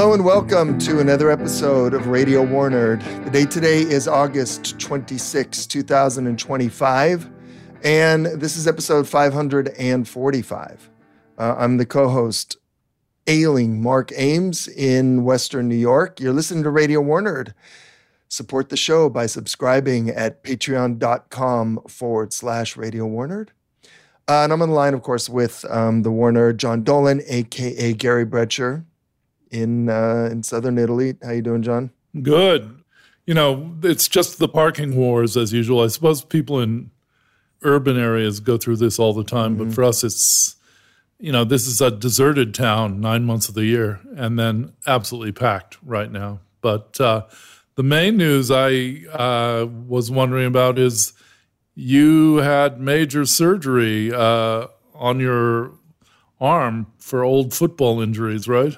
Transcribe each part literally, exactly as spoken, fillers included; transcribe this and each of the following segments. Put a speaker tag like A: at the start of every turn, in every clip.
A: Hello and welcome to another episode of Radio War Nerd. The date today is August twenty-sixth, two thousand twenty-five, and this is episode five hundred forty-five. Uh, I'm the co-host, ailing Mark Ames in Western New York. You're listening to Radio War Nerd. Support the show by subscribing at patreon.com forward slash Radio War Nerd. Uh, and I'm on the line, of course, with um, the War Nerd, John Dolan, a k a. Gary Brecher, in uh, in southern Italy. How you doing, John?
B: Good. You know, it's just the parking wars as usual. I suppose people in urban areas go through this all the time, mm-hmm. but for us it's, you know, this is a deserted town nine months of the year and then absolutely packed right now. But uh, the main news I uh, was wondering about is you had major surgery uh, on your arm for old football injuries, right?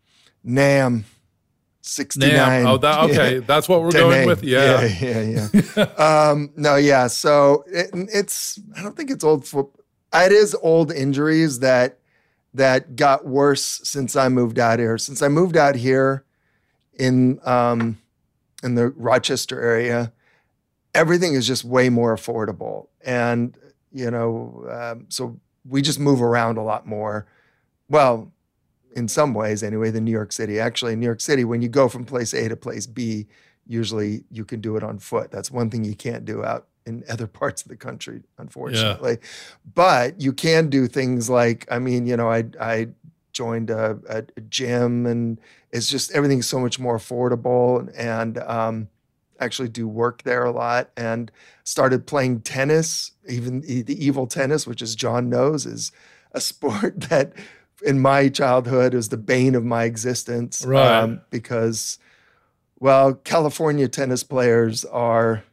A: Nam, sixty-nine.
B: Nam. Oh, that, okay. Yeah. That's what we're
A: Dene.
B: going with? Yeah.
A: Yeah, yeah, yeah. um, no, yeah. So it, it's, I don't think it's old football. It is old injuries that that got worse since I moved out here. Since I moved out here in um, in the Rochester area, everything is just way more affordable. And, you know, um, so we just move around a lot more. Well, in some ways anyway, than New York City. Actually, in New York City, when you go from place A to place B, usually you can do it on foot. That's one thing you can't do out in other parts of the country, unfortunately. Yeah. But you can do things like, I mean, you know, I I joined a, a, a gym, and it's just, everything's so much more affordable, and um, actually do work there a lot, and started playing tennis. Even the evil tennis, which, as John knows, is a sport that in my childhood is the bane of my existence.
B: Right.
A: Um, because, well, California tennis players are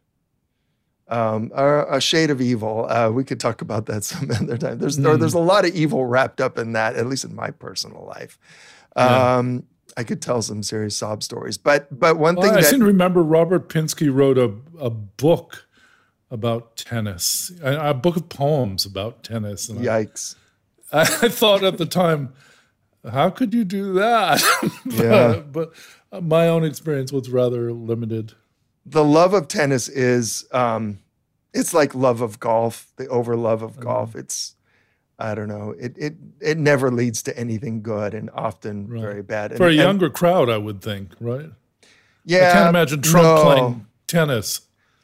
A: um, are a shade of evil. Uh, we could talk about that some other time. There's, mm. there, there's a lot of evil wrapped up in that, at least in my personal life. Um, yeah. I could tell some serious sob stories. But but one
B: well,
A: thing
B: I
A: that—
B: seem to remember Robert Pinsky wrote a, a book about tennis, a, a book of poems about tennis. And
A: Yikes.
B: I, I thought at the time, how could you do that? but,
A: yeah.
B: but my own experience was rather limited.
A: The love of tennis is, um, it's like love of golf, the over love of golf. Mm. It's, I don't know, it it it never leads to anything good, and often right. very bad. And,
B: For a
A: and,
B: younger crowd, I would think, right?
A: Yeah.
B: I can't imagine Trump
A: no.
B: playing tennis.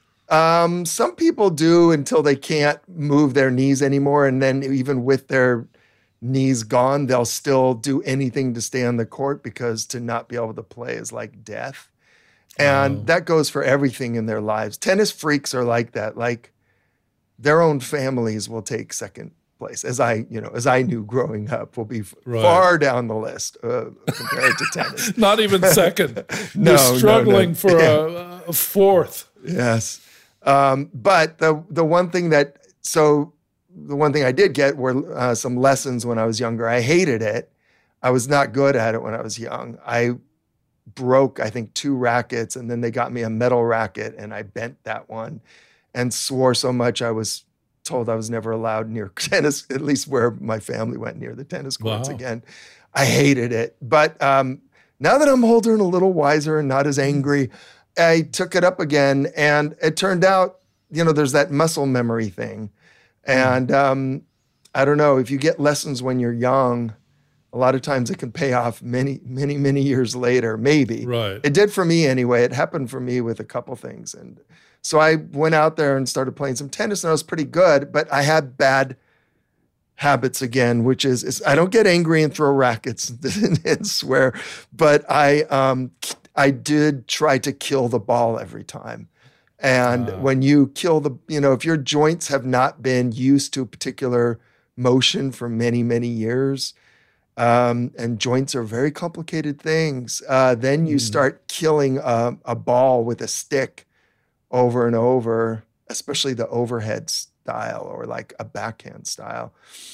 A: Um, some people do until they can't move their knees anymore. And then even with their knees gone, they'll still do anything to stay on the court, because to not be able to play is like death. And wow. that goes for everything in their lives. Tennis freaks are like that. Like, their own families will take second place, as I, you know, as I knew growing up, will be right. far down the list uh, compared to tennis.
B: Not even second.
A: no,
B: They're struggling
A: no, no.
B: for
A: yeah.
B: a, a fourth.
A: Yes. Um, but the the one thing that, so the one thing I did get were uh, some lessons when I was younger. I hated it. I was not good at it when I was young. I broke, I think, two rackets, and then they got me a metal racket, and I bent that one and swore so much I was told I was never allowed near tennis, at least where my family went, near the tennis courts
B: wow.
A: again. I hated it. But um, now that I'm older and a little wiser and not as angry, I took it up again, and it turned out, you know, there's that muscle memory thing. And um, I don't know, if you get lessons when you're young, a lot of times it can pay off many, many, many years later, maybe.
B: Right.
A: It did for me anyway. It happened for me with a couple things. And so I went out there and started playing some tennis, and I was pretty good, but I had bad habits again, which is, is I don't get angry and throw rackets and swear, but I um, I did try to kill the ball every time. And uh. when you kill the, you know, if your joints have not been used to a particular motion for many, many years, um, and joints are very complicated things, uh, then you mm. start killing a, a ball with a stick over and over, especially the overhead style or like a backhand style.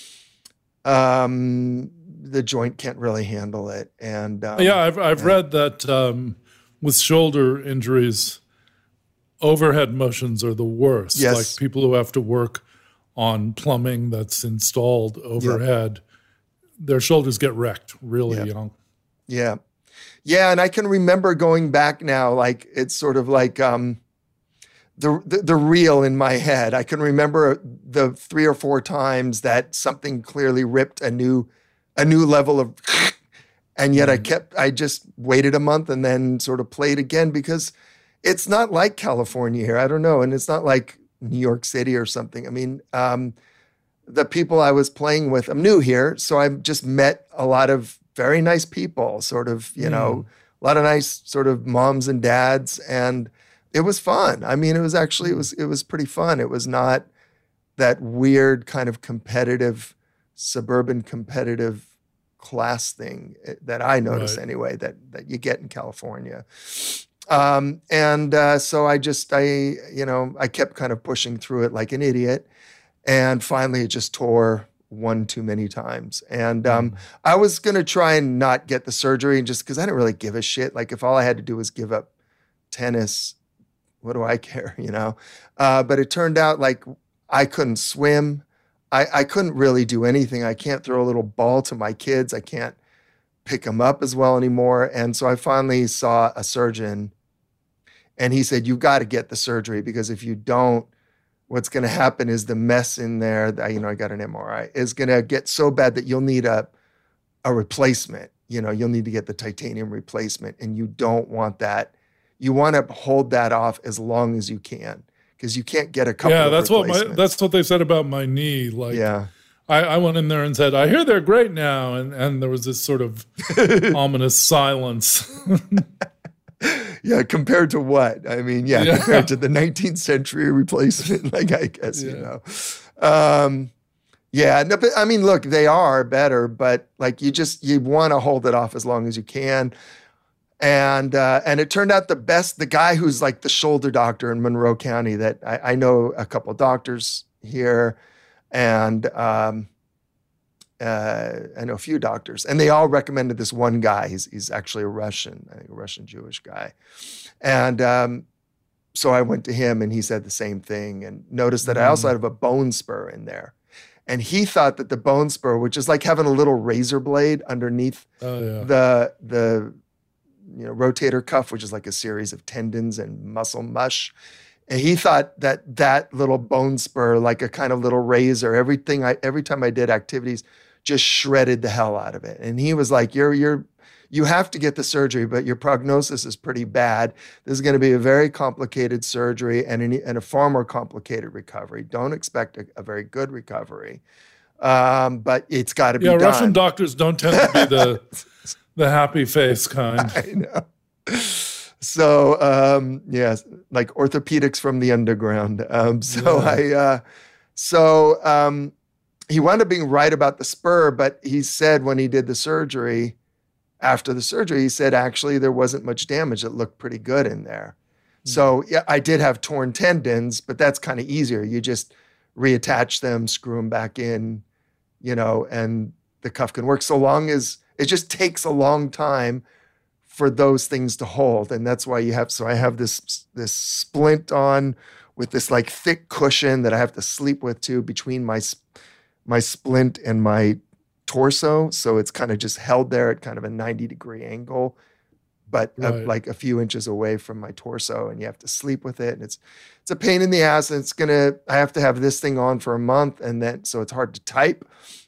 A: Um, the joint can't really handle it. And um,
B: yeah, I've I've
A: yeah.
B: read that um, with shoulder injuries, overhead motions are the worst.
A: Yes.
B: Like people who have to work on plumbing that's installed overhead, yep. their shoulders get wrecked really
A: yep.
B: young.
A: Yeah. Yeah, and I can remember going back now, like it's sort of like um, the, the the reel in my head. I can remember the three or four times that something clearly ripped a new a new level of, and yet I kept I just waited a month and then sort of played again because it's not like California here. I don't know, and it's not like New York City or something. I mean, um, the people I was playing with, I'm new here, so I just met a lot of very nice people, sort of, you know, a lot of nice sort of moms and dads, and it was fun. I mean, it was actually, it was, it was pretty fun. It was not that weird kind of competitive, suburban competitive class thing that I notice
B: Right.
A: anyway, that, that you get in California. Um, and uh, so I just, I, you know, I kept kind of pushing through it like an idiot. And finally it just tore one too many times. And um,
B: Mm.
A: I was going to try and not get the surgery just because I didn't really give a shit. Like if all I had to do was give up tennis, what do I care, you know? Uh, but it turned out like I couldn't swim. I, I couldn't really do anything. I can't throw a little ball to my kids. I can't pick them up as well anymore. And so I finally saw a surgeon and he said, you've got to get the surgery because if you don't, what's going to happen is the mess in there, that, you know, I got an M R I, is going to get so bad that you'll need a, a replacement. You know, you'll need to get the titanium replacement and you don't want that. You want to hold that off as long as you can because you can't get a couple
B: Yeah,
A: of
B: that's what
A: replacements.
B: my, that's what they said about my knee. Like,
A: Yeah.
B: I, I went in there and said, I hear they're great now. And, and there was this sort of ominous silence.
A: Yeah, compared to what? I mean, yeah,
B: Yeah.
A: compared to the nineteenth century replacement, like I guess, you
B: Yeah.
A: know. Um, yeah, no, but I mean, look, they are better, but like you just, you want to hold it off as long as you can. And uh, and it turned out the best, the guy who's like the shoulder doctor in Monroe County that I, I know a couple of doctors here and um, uh, I know a few doctors and they all recommended this one guy. He's, he's actually a Russian, I think a Russian Jewish guy. And um, so I went to him and he said the same thing and noticed that I also have a bone spur in there. And he thought that the bone spur, which is like having a little razor blade underneath
B: Oh, yeah.
A: the, the, you know, rotator cuff, which is like a series of tendons and muscle mush. And he thought that that little bone spur, like a kind of little razor, everything I, every time I did activities, just shredded the hell out of it. And he was like, you're, you're, you have to get the surgery, but your prognosis is pretty bad. This is going to be a very complicated surgery and, an, and a far more complicated recovery. Don't expect a, a very good recovery. Um, but it's got to be
B: Yeah,
A: done.
B: Russian doctors don't tend to be the the happy face kind.
A: I know. So, um, yes, like orthopedics from the underground. Um, so
B: Yeah.
A: I, uh, so um, he wound up being right about the spur, but he said when he did the surgery, after the surgery, he said, actually, there wasn't much damage. It looked pretty good in there. So yeah, I did have torn tendons, but that's kind of easier. You just reattach them, screw them back in, you know, and the cuff can work so long as it just takes a long time for those things to hold. And that's why you have, so I have this, this splint on with this like thick cushion that I have to sleep with too, between my, my splint and my torso. So it's kind of just held there at kind of a ninety degree angle, but uh,
B: Right.
A: like a few inches away from my torso, and you have to sleep with it. And it's, it's a pain in the ass. And it's going to, I have to have this thing on for a month. And then, so it's hard to type.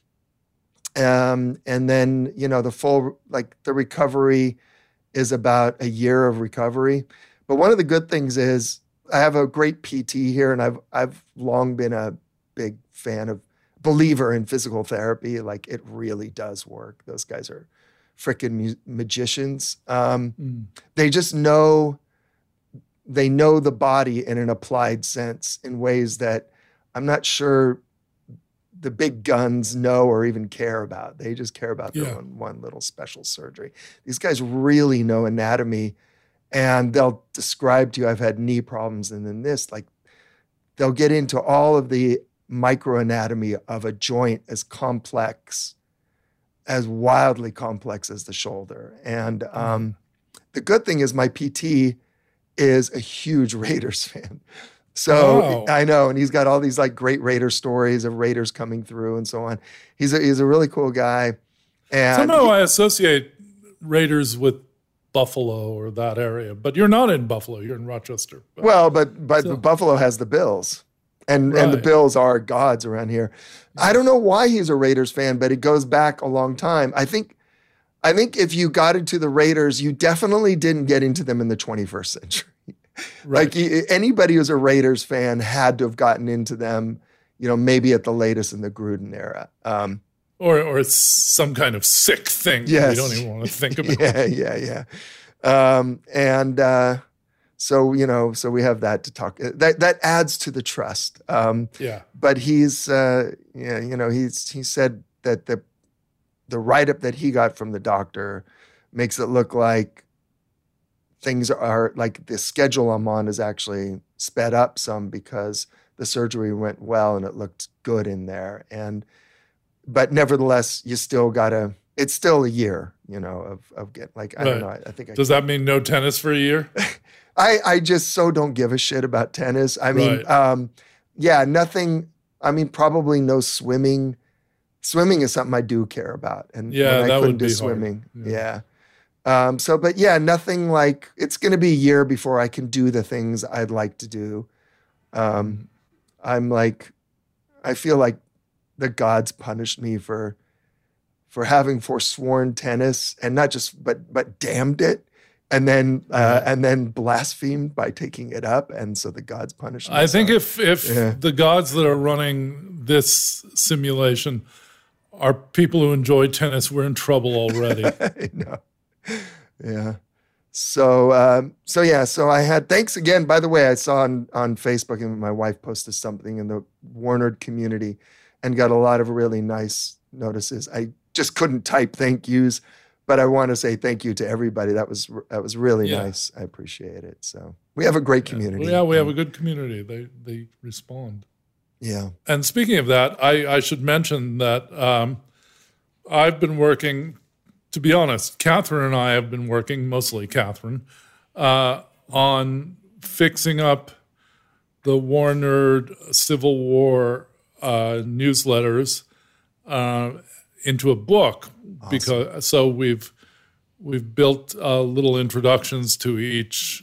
A: Um, and then, you know, the full, like the recovery is about a year of recovery. But one of the good things is I have a great P T here, and I've, I've long been a big fan of, believer in physical therapy. Like it really does work. Those guys are freaking mu- magicians. Um,
B: Mm.
A: they just know, they know the body in an applied sense in ways that I'm not sure the big guns know or even care about. They just care about their
B: Yeah.
A: own one little special surgery. These guys really know anatomy, and they'll describe to you, I've had knee problems and then this, like they'll get into all of the microanatomy of a joint as complex, as wildly complex as the shoulder. And um, the good thing is my P T is a huge Raiders fan. So
B: Wow.
A: I know, and he's got all these like great Raider stories of Raiders coming through and so on. He's a, he's a really cool guy. And
B: Somehow
A: he-
B: I associate Raiders with Buffalo or that area. But you're not in Buffalo. You're in Rochester. But,
A: well, but but
B: so.
A: Buffalo has the Bills. And
B: Right.
A: and the Bills are gods around here. I don't know why he's a Raiders fan, but it goes back a long time. I think I think if you got into the Raiders, you definitely didn't get into them in the twenty-first century.
B: Right.
A: Like y- anybody who's a Raiders fan had to have gotten into them, you know, maybe at the latest in the Gruden era. Um,
B: Or or it's some kind of sick thing
A: Yes.
B: that we don't even want to think about.
A: yeah, yeah, yeah. Um, and uh, so, you know, so we have that to talk. That that adds to the trust. Um,
B: Yeah.
A: but he's, uh, yeah, you know, he's he said that the the write-up that he got from the doctor makes it look like things are like the schedule I'm on is actually sped up some because the surgery went well and it looked good in there. And but nevertheless, you still gotta. It's still a year, you know, of of getting like I don't know. I,
B: Right.
A: I think I
B: Does that mean no tennis for a year?
A: I, I just so don't give a shit about tennis. I mean,
B: Right.
A: um, yeah, nothing. I mean, probably no swimming. Swimming is something I do care about, and
B: Yeah,
A: when I
B: that
A: couldn't
B: would
A: do
B: be hard.
A: swimming,
B: Yeah.
A: yeah. Um, so, but yeah, nothing like it's going to be a year before I can do the things I'd like to do. Um, I'm like, I feel like the gods punished me for for having forsworn tennis and not just but but damned it. And then, uh,
B: Yeah.
A: and then blasphemed by taking it up, and so the gods punished me.
B: I think
A: so.
B: if if
A: Yeah.
B: the gods that are running this simulation are people who enjoy tennis, we're in trouble already.
A: I know. Yeah. So, um, so yeah. So I had. Thanks again. By the way, I saw on on Facebook, and my wife posted something in the Warner community, and got a lot of really nice notices. I just couldn't type thank yous, but I want to say thank you to everybody. That was that was really
B: Yeah.
A: nice. I appreciate it. So we have a great community.
B: Well, yeah, we have a good community. They they respond.
A: Yeah.
B: And speaking of that, I, I should mention that um, I've been working, to be honest, Catherine and I have been working, mostly Catherine, uh, on fixing up the War Nerd Civil War uh, newsletters uh, into a book. Because so we've we've built uh, little introductions to each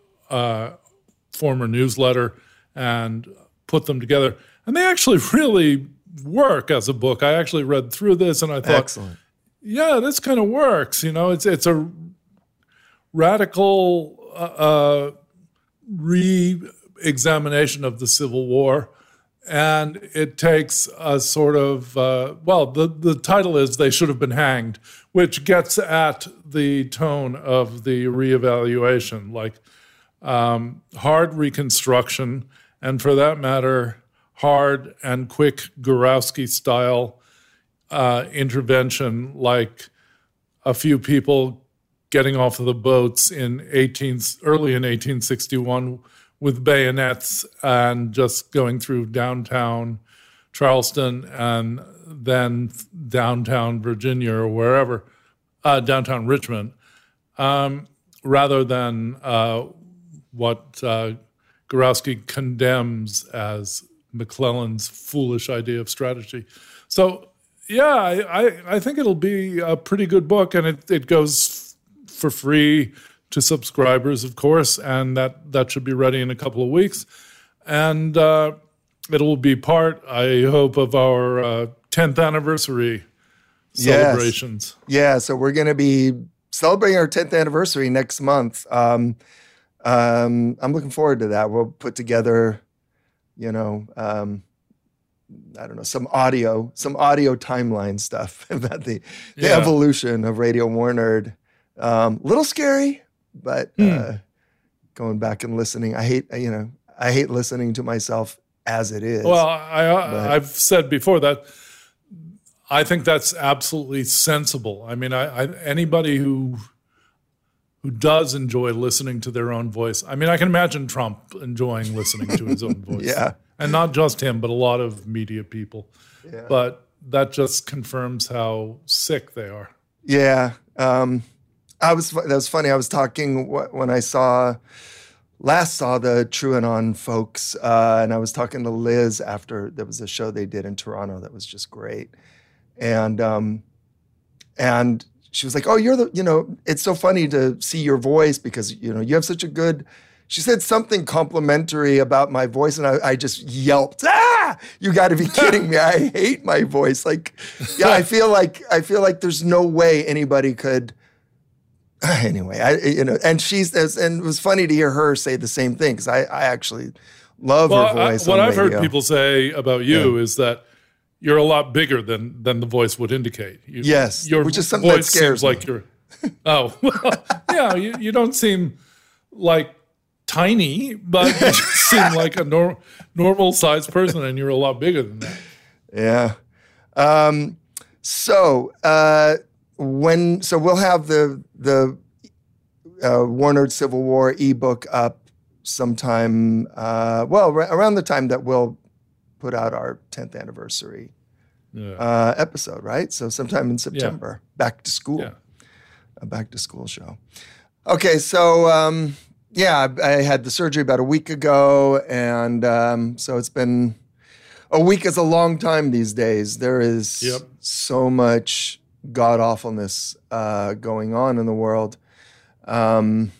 B: uh, former newsletter and put them together. And they actually really work as a book. I actually read through this and I thought,
A: Excellent.
B: yeah, this kind of works. You know, it's it's a radical uh, uh, re-examination of the Civil War, and it takes a sort of uh, well, the the title is "They Should Have Been Hanged," which gets at the tone of the reevaluation, like um, hard reconstruction, and for that matter, hard and quick Gurowski style uh, intervention, like a few people getting off of the boats in eighteen early in eighteen sixty-one with bayonets and just going through downtown Charleston and then downtown Virginia or wherever, uh, downtown Richmond, um, rather than uh, what uh, Gurowski condemns as McClellan's foolish idea of strategy. So, yeah, I, I, I think it'll be a pretty good book, and it, it goes f- for free to subscribers, of course, and that, that should be ready in a couple of weeks. And uh, it will be part, I hope, of our uh, tenth anniversary celebrations.
A: Yes. Yeah, so we're going to be celebrating our tenth anniversary next month. Um, um, I'm looking forward to that. We'll put together, you know, um, I don't know, some audio, some audio timeline stuff about the, the
B: Yeah.
A: evolution of Radio War Nerd. Um, little scary, but
B: Hmm.
A: uh, going back and listening, I hate, you know, I hate listening to myself as it is.
B: Well, I, I,
A: But-
B: I've said before that I think that's absolutely sensible. I mean, I, I, anybody who who does enjoy listening to their own voice. I mean, I can imagine Trump enjoying listening to his own voice.
A: Yeah.
B: And not just him, but a lot of media people.
A: Yeah.
B: But that just confirms how sick they are.
A: Yeah. Um, I was, that was funny. I was talking wh- when I saw, last saw the TrueAnon folks, uh, and I was talking to Liz after there was a show they did in Toronto that was just great. And, um, and she was like, oh, you're the, you know, it's so funny to see your voice because, you know, you have such a good, she said something complimentary about my voice, and I, I just yelped, ah, you got to be kidding me. I hate my voice. Like, yeah, I feel like, I feel like there's no way anybody could, anyway, I, you know, and she's, and it was funny to hear her say the same thing because I, I actually love
B: well,
A: her voice.
B: I, what
A: on
B: I've
A: radio.
B: heard people say about you
A: Yeah.
B: is that you're a lot bigger than than the voice would indicate. You,
A: Yes,
B: your
A: which is something that
B: voice
A: scares
B: seems
A: me.
B: like you're. Oh, well, yeah, you, you don't seem like tiny, but you just seem like a nor- normal sized person, and you're a lot bigger than that.
A: Yeah. Um, so uh, when so we'll have the the uh, Warner Civil War ebook up sometime. Uh, well, ra- around the time that we'll put out our tenth anniversary
B: Yeah.
A: uh, episode, right? So sometime in September, back to school,
B: Yeah.
A: a back to school show. Okay, so um, yeah, I, I had the surgery about a week ago, and um, so it's been a week is a long time these days. There is
B: Yep.
A: so much god awfulness uh, going on in the world. Um,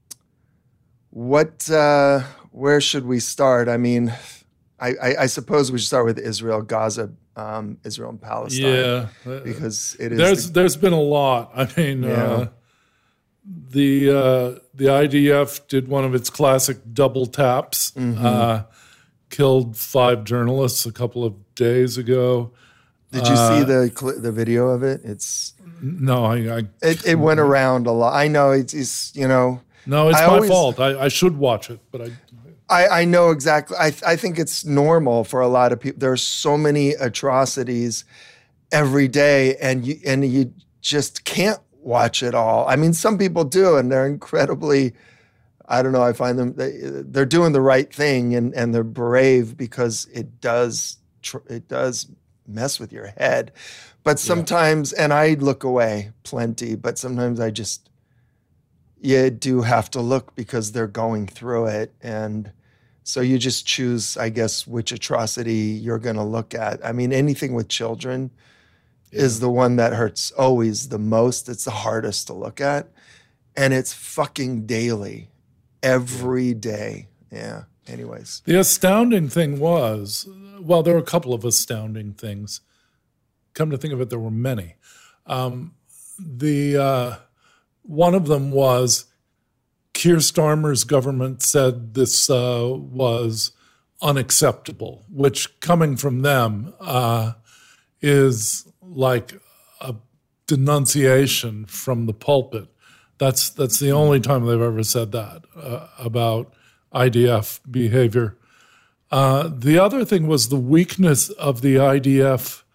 A: what? Uh, where should we start? I mean, I, I, I suppose we should start with Israel, Gaza, um, Israel and Palestine,
B: Yeah,
A: because it is.
B: there's
A: the-
B: there's been a lot. I mean,
A: Yeah.
B: uh, the uh, the I D F did one of its classic double taps.
A: Mm-hmm.
B: Uh, killed five journalists a couple of days ago.
A: did you
B: uh,
A: see the cl- the video of it? It's
B: No, I, I
A: it, it went around a lot. I know it's, it's you know.
B: no, it's
A: I
B: my
A: always-
B: fault. I, I should watch it, but I.
A: I, I know exactly. I, I think it's normal for a lot of people. There's so many atrocities every day, and you and you just can't watch it all. I mean, some people do, and they're incredibly. I don't know. I find them they, they're doing the right thing, and, and they're brave because it does tr- it does mess with your head. But sometimes, and I look away plenty, but sometimes I just. You do have to look because they're going through it. And so you just choose, I guess, which atrocity you're going to look at. I mean, anything with children is the one that hurts always the most. It's the hardest to look at. And it's fucking daily, every day. Yeah. Anyways.
B: The astounding thing was, well, there were a couple of astounding things. Come to think of it, there were many. Um, the uh, one of them was Keir Starmer's government said this uh, was unacceptable, which coming from them uh, is like a denunciation from the pulpit. That's that's the only time they've ever said that uh, about I D F behavior. Uh, the other thing was the weakness of the I D F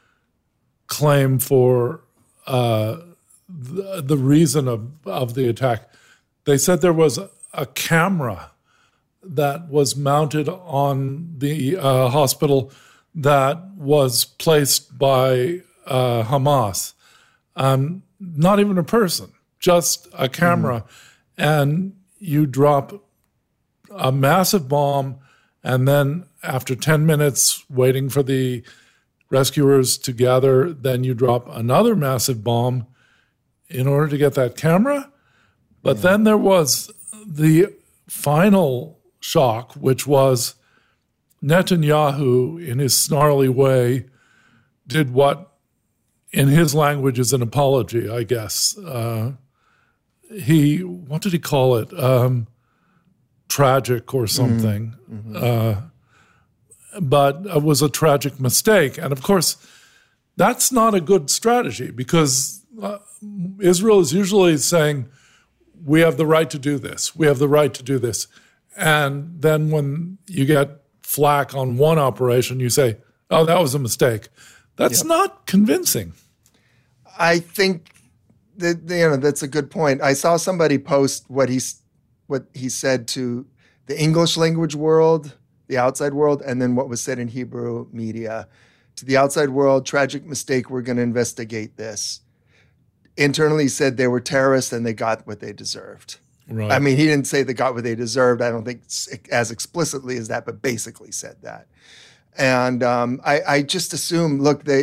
B: claim for uh, the, the reason of, of the attack. They said there was a camera that was mounted on the uh, hospital that was placed by uh, Hamas. Um, not even a person, just a camera. Mm. And you drop a massive bomb, and then after ten minutes waiting for the rescuers to gather, then you drop another massive bomb in order to get that camera. But yeah. then there was the final shock, which was Netanyahu, in his snarly way, did what, in his language, is an apology, I guess. Uh, he, what did he call it? Um, tragic or something. Mm-hmm. Uh, but it was a tragic mistake. And of course, that's not a good strategy because uh, Israel is usually saying, we have the right to do this. We have the right to do this. And then when you get flack on one operation, you say, oh, that was a mistake. That's yep. not convincing.
A: I think that, you know, that's a good point. I saw somebody post what he, what he said to the English language world, the outside world, and then what was said in Hebrew media. To the outside world, tragic mistake, we're going to investigate this. Internally said they were terrorists and they got what they deserved.
B: Right.
A: I mean, he didn't say they got what they deserved. I don't think as explicitly as that, but basically said that. And um, I, I just assume, look, they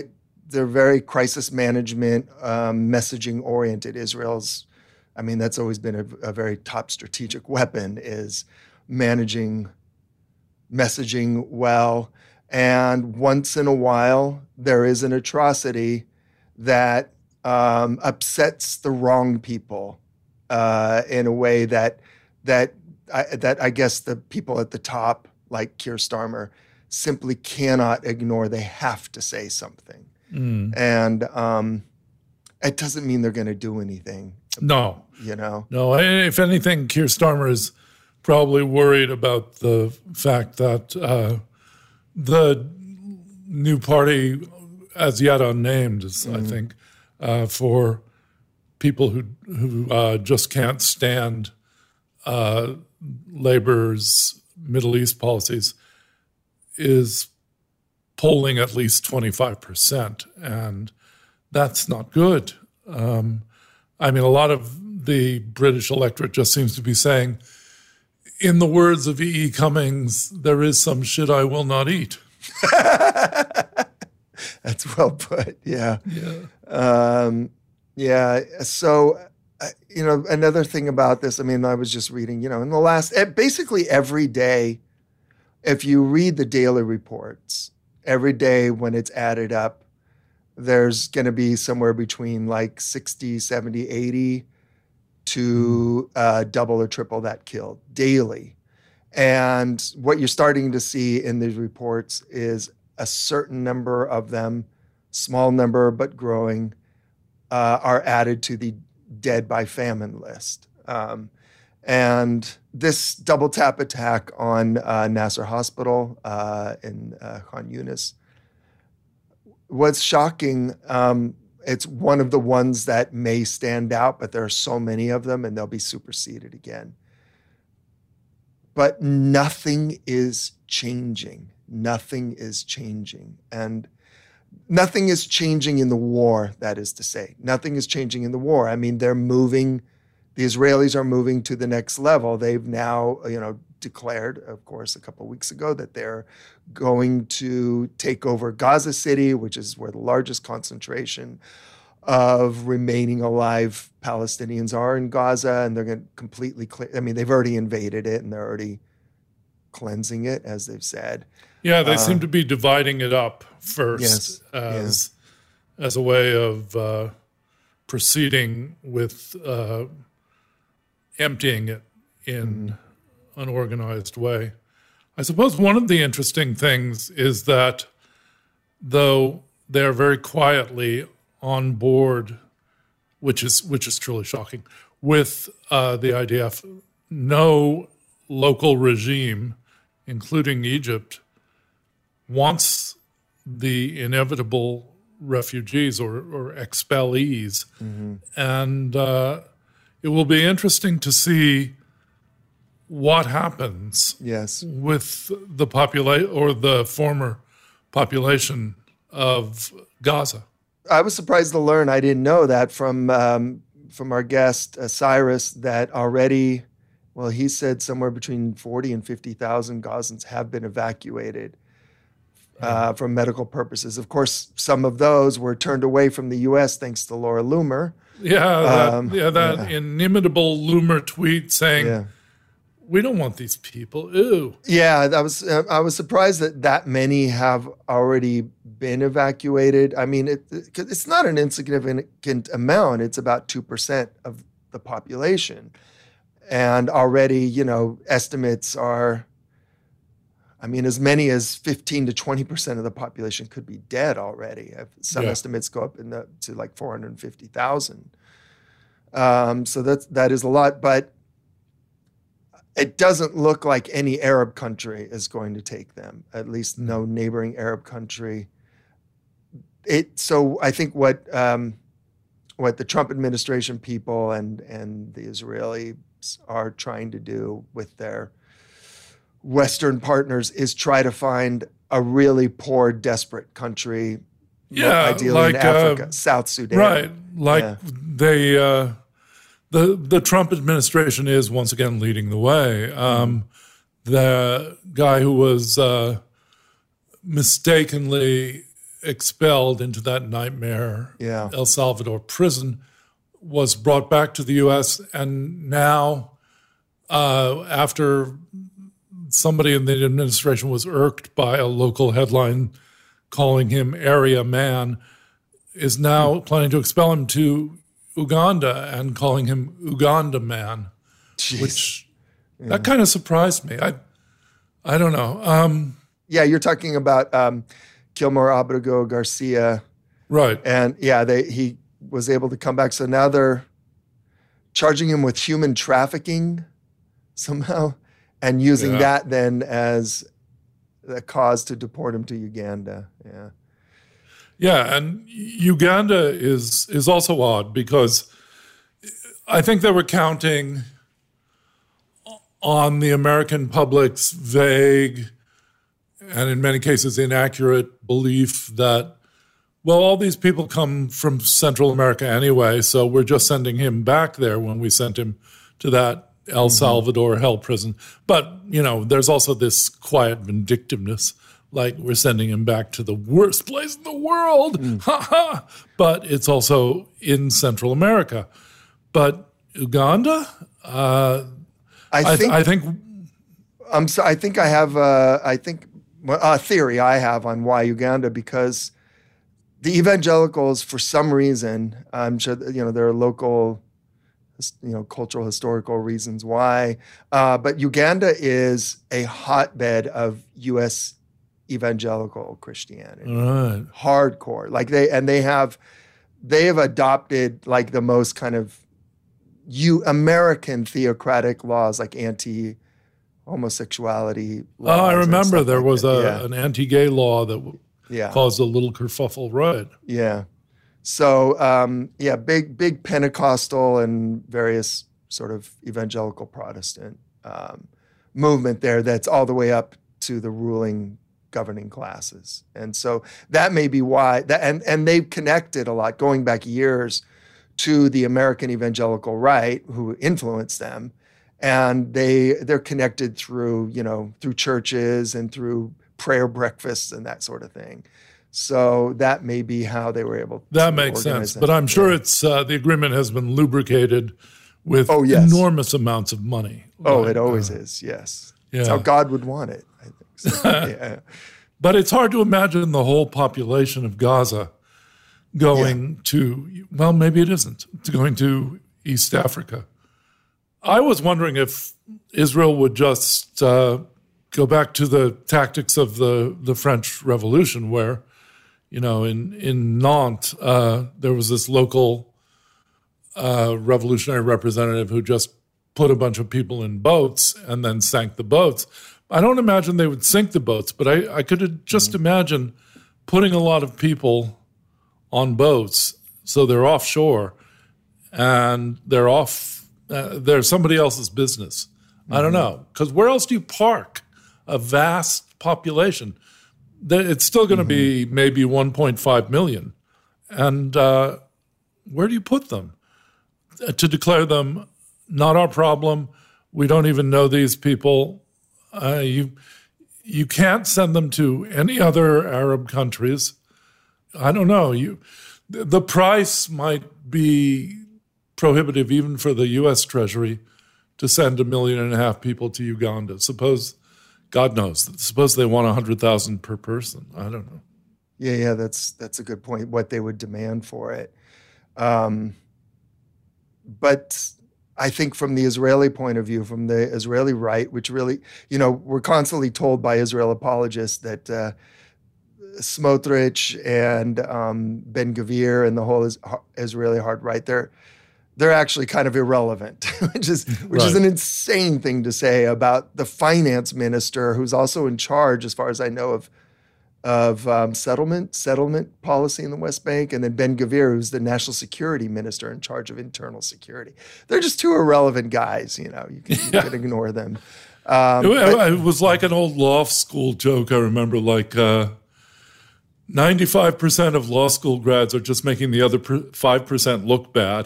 A: they're very crisis management, um, messaging oriented. Israel's, I mean, that's always been a, a very top strategic weapon, is managing messaging well. And once in a while, there is an atrocity that um, upsets the wrong people uh, in a way that that I, that I guess the people at the top, like Keir Starmer, simply cannot ignore. They have to say something, mm. and um, it doesn't mean they're going to do anything.
B: No,
A: you know,
B: no. If anything, Keir Starmer is probably worried about the fact that uh, the new party, as yet unnamed, is, mm. I think, uh, for people who who uh, just can't stand uh, Labor's Middle East policies, is polling at least twenty-five percent, and that's not good. Um, I mean, a lot of the British electorate just seems to be saying, in the words of E E. Cummings, there is some shit I will not eat.
A: That's well put, yeah.
B: Yeah.
A: Um, yeah, so, uh, you know, another thing about this, I mean, I was just reading, you know, in the last, basically every day, if you read the daily reports, every day when it's added up, there's going to be somewhere between like sixty, seventy, eighty to uh, double or triple that killed daily. And what you're starting to see in these reports is a certain number of them, small number but growing, uh, are added to the dead by famine list. Um, and this double tap attack on uh, Nasser Hospital uh, in uh, Khan Yunis was shocking. Um, it's one of the ones that may stand out, but there are so many of them and they'll be superseded again. But nothing is changing. Nothing is changing. And nothing is changing in the war, that is to say. Nothing is changing in the war. I mean, they're moving, the Israelis are moving to the next level. They've now, you know, declared, of course, a couple of weeks ago that they're going to take over Gaza City, which is where the largest concentration of remaining alive Palestinians are in Gaza, and they're going to completely clear. I mean, they've already invaded it, and they're already cleansing it, as they've said.
B: Yeah, they
A: uh,
B: seem to be dividing it up first
A: yes,
B: as yeah. as a way of uh, proceeding with uh, emptying it in mm. an organized way. I suppose one of the interesting things is that though they're very quietly on board, which is which is truly shocking, with uh, the I D F, no local regime, including Egypt, wants the inevitable refugees or, or expellees. Mm-hmm. And uh, it will be interesting to see what happens
A: yes.
B: with the population or the former population of Gaza.
A: I was surprised to learn, I didn't know that from um, from our guest, uh, Cyrus, that already, well, he said somewhere between forty and fifty thousand Gazans have been evacuated uh, from medical purposes. Of course, some of those were turned away from the U S thanks to Laura Loomer.
B: Yeah, that,
A: um,
B: yeah, that
A: yeah.
B: inimitable Loomer tweet saying, yeah. we don't want these people, ew.
A: Yeah, I was, uh, I was surprised that that many have already been evacuated. I mean, it, it, it's not an insignificant amount. It's about two percent of the population. And already, you know, estimates are, I mean, as many as fifteen to twenty percent of the population could be dead already. Some yeah. estimates go up in the, to like four hundred fifty thousand. Um, so that's, that is a lot, but it doesn't look like any Arab country is going to take them, at least no neighboring Arab country. It, so I think what um, what the Trump administration people and, and the Israelis are trying to do with their Western partners is try to find a really poor, desperate country,
B: yeah,
A: ideally
B: like,
A: in Africa,
B: uh,
A: South Sudan.
B: Right, like
A: yeah.
B: they, uh, the the Trump administration is once again leading the way. Um, mm-hmm. The guy who was uh, mistakenly expelled into that nightmare
A: Yeah.
B: El Salvador prison, was brought back to the U S, and now uh, after somebody in the administration was irked by a local headline calling him area man, is now mm. planning to expel him to Uganda and calling him Uganda man,
A: Jeez.
B: which yeah. that kind of surprised me. I I don't know. Um,
A: yeah, you're talking about um, Kilmore Abrego Garcia.
B: Right.
A: And yeah, they he was able to come back. So now they're charging him with human trafficking somehow and using
B: yeah.
A: that then as the cause to deport him to Uganda. Yeah.
B: Yeah, and Uganda is is also odd because I think they were counting on the American public's vague and in many cases inaccurate belief that, well, all these people come from Central America anyway, so we're just sending him back there when we sent him to that El Salvador mm-hmm. hell prison. But, you know, there's also this quiet vindictiveness, like we're sending him back to the worst place in the world, mm. ha ha. But it's also in Central America. But Uganda, uh,
A: I think,
B: I, I think,
A: I'm so, I think I have, uh, I think a theory I have on why Uganda, because the evangelicals, for some reason, I'm sure that, you know, there are local, you know, cultural, historical reasons why, uh, but Uganda is a hotbed of U S evangelical Christianity,
B: right.
A: hardcore. Like they and they have, they have adopted like the most kind of you American theocratic laws, like anti-homosexuality laws.
B: Oh, I remember there
A: like
B: was a,
A: yeah.
B: an anti-gay law that
A: yeah.
B: caused a little kerfuffle, right?
A: Yeah. So, um, yeah, big, big Pentecostal and various sort of evangelical Protestant um, movement there that's all the way up to the ruling governing classes. And so that may be why, that, and, and they've connected a lot, going back years, to the American evangelical right who influenced them. And they, they're connected through, you know, through churches and through prayer breakfasts and that sort of thing. So that may be how they were able to
B: That makes sense. But I'm sure yeah. it's uh, the agreement has been lubricated with
A: oh, yes.
B: enormous amounts of money.
A: Oh,
B: like,
A: it always
B: uh,
A: is, yes.
B: Yeah.
A: That's how God would want it, I think. So, yeah.
B: But it's hard to imagine the whole population of Gaza going yeah. to, well, maybe it isn't, it's going to East Africa. I was wondering if Israel would just uh, go back to the tactics of the, the French Revolution where, you know, in, in Nantes, uh, there was this local uh, revolutionary representative who just put a bunch of people in boats and then sank the boats. I don't imagine they would sink the boats, but I, I could just mm-hmm. imagine putting a lot of people on boats so they're offshore and they're off, uh, they're somebody else's business. Mm-hmm. I don't know, because where else do you park a vast population? It's still going to mm-hmm. be maybe one point five million. And uh, where do you put them? To declare them not our problem, we don't even know these people. Uh, you you can't send them to any other Arab countries. I don't know. You, the price might be prohibitive even for the U S Treasury to send a million and a half people to Uganda. Suppose, God knows, suppose they want one hundred thousand per person. I don't know.
A: Yeah, yeah, that's that's a good point, what they would demand for it. Um, but I think from the Israeli point of view, from the Israeli right, which really, you know, we're constantly told by Israel apologists that uh, Smotrich and um, Ben-Gvir and the whole is, Israeli hard right, they're they're actually kind of irrelevant, which is which
B: right.
A: is an insane thing to say about the finance minister, who's also in charge, as far as I know, of of um, settlement settlement policy in the West Bank, and then Ben-Gvir, who's the national security minister in charge of internal security. They're just two irrelevant guys. You know, you can, you
B: yeah.
A: can ignore them. Um,
B: it,
A: but,
B: it was like an old law school joke. I remember, like. Uh, ninety-five percent of law school grads are just making the other five percent look bad.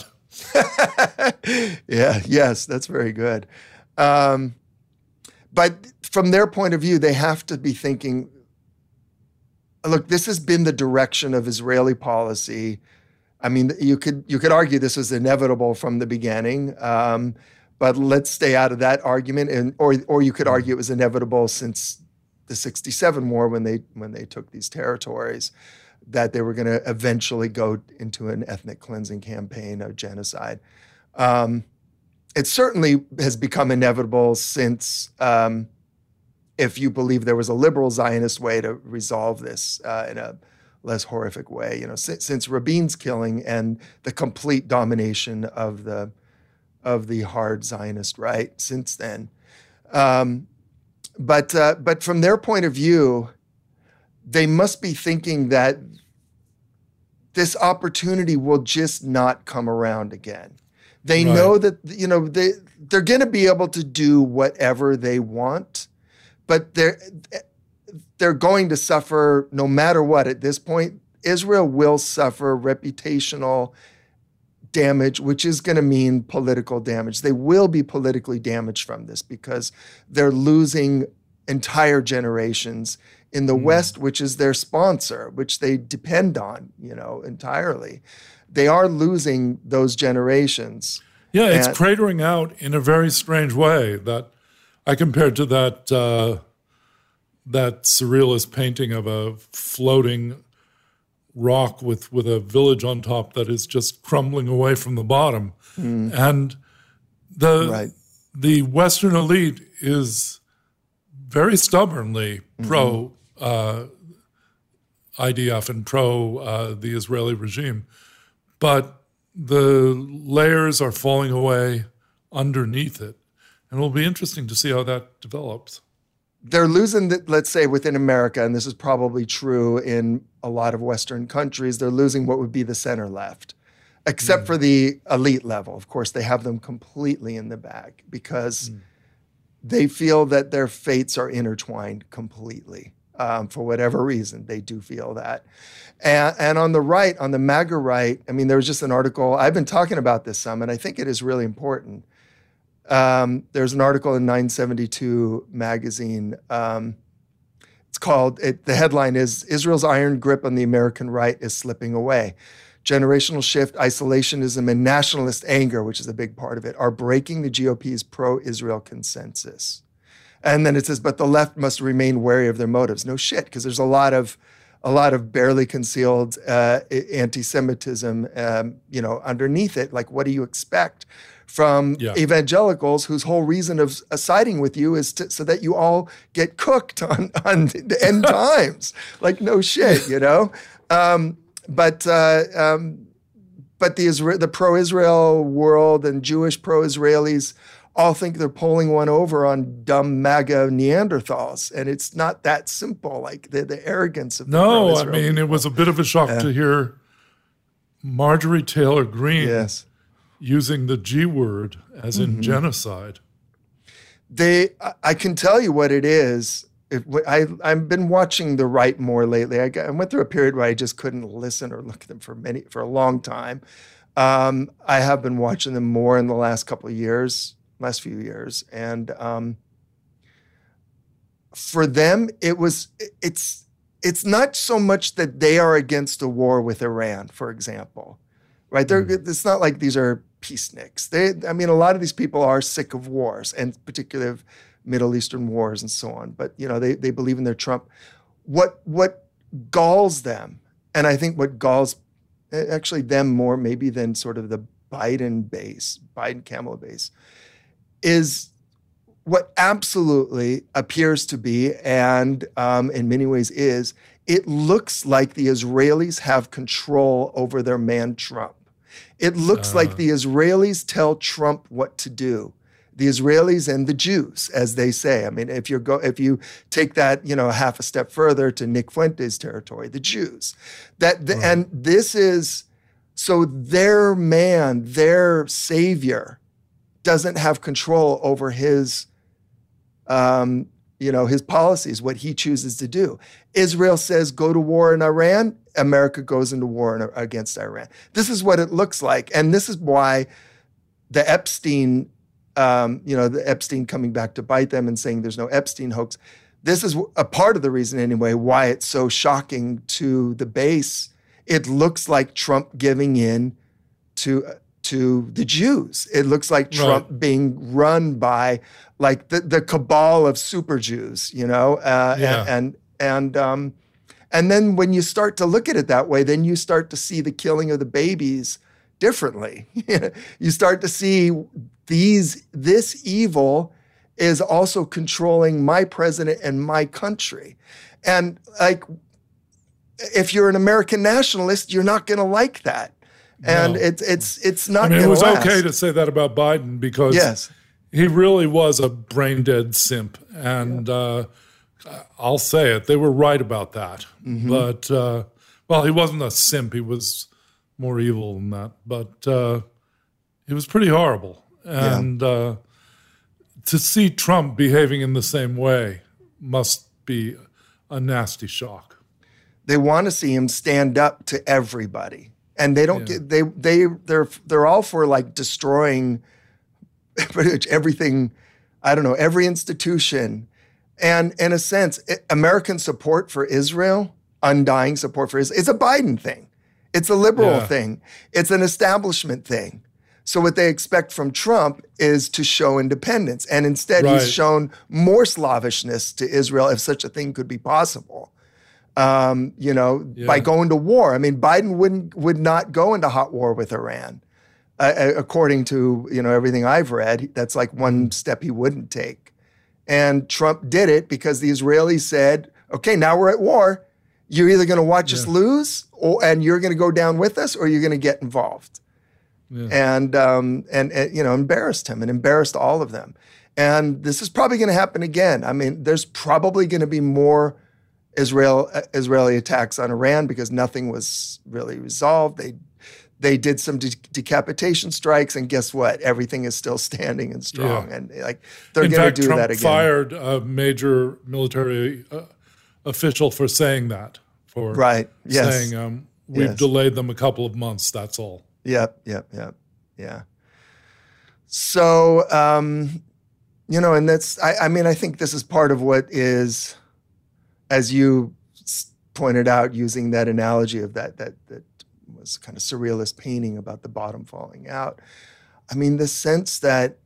A: yeah, yes, that's very good. Um, but from their point of view, they have to be thinking look, this has been the direction of Israeli policy. I mean, you could you could argue this was inevitable from the beginning, um, but let's stay out of that argument. And or or you could argue it was inevitable since the sixty-seven war when they when they took these territories, that they were going to eventually go into an ethnic cleansing campaign of genocide. Um, it certainly has become inevitable since, um, if you believe there was a liberal Zionist way to resolve this uh, in a less horrific way, you know, since, since Rabin's killing and the complete domination of the of the hard Zionist right since then. Um, but uh, but from their point of view, they must be thinking that this opportunity will just not come around again. They right. know that, you know, they, they're going to be able to do whatever they want, but they're, they're going to suffer no matter what. At this point, Israel will suffer reputational damage, which is going to mean political damage. They will be politically damaged from this because they're losing entire generations in the mm. West, which is their sponsor, which they depend on, you know, entirely. They are losing those generations.
B: Yeah, it's and, cratering out in a very strange way. That I compared to that uh, that surrealist painting of a floating rock with, with a village on top that is just crumbling away from the bottom. Mm. And the right. the Western elite is very stubbornly mm-hmm. pro uh, I D F and pro uh, the Israeli regime. But the layers are falling away underneath it. And it'll be interesting to see how that develops.
A: They're losing, the, let's say, within America, and this is probably true in a lot of Western countries, they're losing what would be the center left, except mm. for the elite level. Of course, they have them completely in the bag because mm. they feel that their fates are intertwined completely. Um, for whatever reason, they do feel that. And, and on the right, on the MAGA right, I mean, there was just an article, I've been talking about this some, and I think it is really important. Um, there's an article in nine seventy-two magazine. Um, it's called, it, the headline is, Israel's iron grip on the American right is slipping away. Generational shift, isolationism, and nationalist anger, which is a big part of it, are breaking the G O P's pro-Israel consensus. And then it says, but the left must remain wary of their motives. No shit, because there's a lot of a lot of barely concealed uh, anti-Semitism, um, you know, underneath it. Like, what do you expect from yeah. evangelicals whose whole reason of uh, siding with you is to, so that you all get cooked on, on the end times? Like, no shit, you know? Um, but uh, um, but the Isra- the pro-Israel world and Jewish pro-Israelis all think they're pulling one over on dumb MAGA Neanderthals. And it's not that simple, like the, the arrogance of the
B: No, I mean, people. It was a bit of a shock yeah. to hear Marjorie Taylor Greene yes. using the G word as in mm-hmm. genocide.
A: They, I can tell you what it is. It, I, I've been watching the right more lately. I, got, I went through a period where I just couldn't listen or look at them for many for a long time. Um, I have been watching them more in the last couple of years. last few years. And um, for them, it was, it's, it's not so much that they are against a war with Iran, for example, right? They're, mm. It's not like these are peaceniks. They, I mean, a lot of these people are sick of wars, and particularly of Middle Eastern wars and so on. But, you know, they, they believe in their Trump. What, what galls them, and I think what galls actually them more maybe than sort of the Biden base, Biden Kamala base, is what absolutely appears to be, and um, in many ways is, it looks like the Israelis have control over their man Trump. It looks uh. like the Israelis tell Trump what to do. The Israelis and the Jews, as they say. I mean, if you go, if you take that, you know, half a step further to Nick Fuentes territory, the Jews, that, the, right. and this is, so their man, their savior, doesn't have control over his, um, you know, his policies, what he chooses to do. Israel says, go to war in Iran. America goes into war in, against Iran. This is what it looks like. And this is why the Epstein, um, you know, the Epstein coming back to bite them and saying there's no Epstein hoax. this is a part of the reason anyway why it's so shocking to the base. It looks like Trump giving in to to the Jews. It looks like Trump right. being run by like the, the cabal of super Jews, you know, uh,
B: yeah.
A: and and um, and then when you start to look at it that way, then you start to see the killing of the babies differently. You start to see these this evil is also controlling my president and my country, and like if you're an American nationalist, you're not going to like that. And
B: no.
A: it's it's it's not.
B: I mean, it was
A: last.
B: okay to say that about Biden because
A: yes.
B: he really was a brain dead simp, and yeah. uh, I'll say it. They were right about that. Mm-hmm. But uh, well, he wasn't a simp. He was more evil than that. But uh, he was pretty horrible. And yeah. uh, to see Trump behaving in the same way must be a nasty shock.
A: They want to see him stand up to everybody. And they don't
B: yeah.
A: get, they, they, they're, they're all for like destroying pretty much everything, I don't know, every institution. And in a sense, American support for Israel, undying support for Israel, it's a Biden thing. It's a liberal
B: yeah.
A: thing. It's an establishment thing. So what they expect from Trump is to show independence. And instead,
B: right.
A: he's shown more slavishness to Israel, if such a thing could be possible. Um, you know, yeah. by going to war. I mean, Biden wouldn't would not go into hot war with Iran, uh, according to you know everything I've read. That's like one step he wouldn't take, and Trump did it because the Israelis said, "Okay, now we're at war. You're either going to watch yeah. us lose, or and you're going to go down with us, or you're going to get involved." Yeah. And, um, and and you know embarrassed him and embarrassed all of them. And this is probably going to happen again. I mean, there's probably going to be more Israel Israeli attacks on Iran because nothing was really resolved. They they did some de- decapitation strikes, and guess what? Everything is still standing and strong. Yeah. And like they're going to do
B: Trump
A: that again.
B: Fired a major military uh, official for saying that. For
A: right. Yes.
B: saying um, we've
A: yes.
B: delayed them a couple of months. That's all.
A: Yep. Yep. Yep. Yeah. So um, you know, and that's I, I mean, I think this is part of what is. As you pointed out, using that analogy of that, that that was kind of surrealist painting about the bottom falling out. I mean, the sense that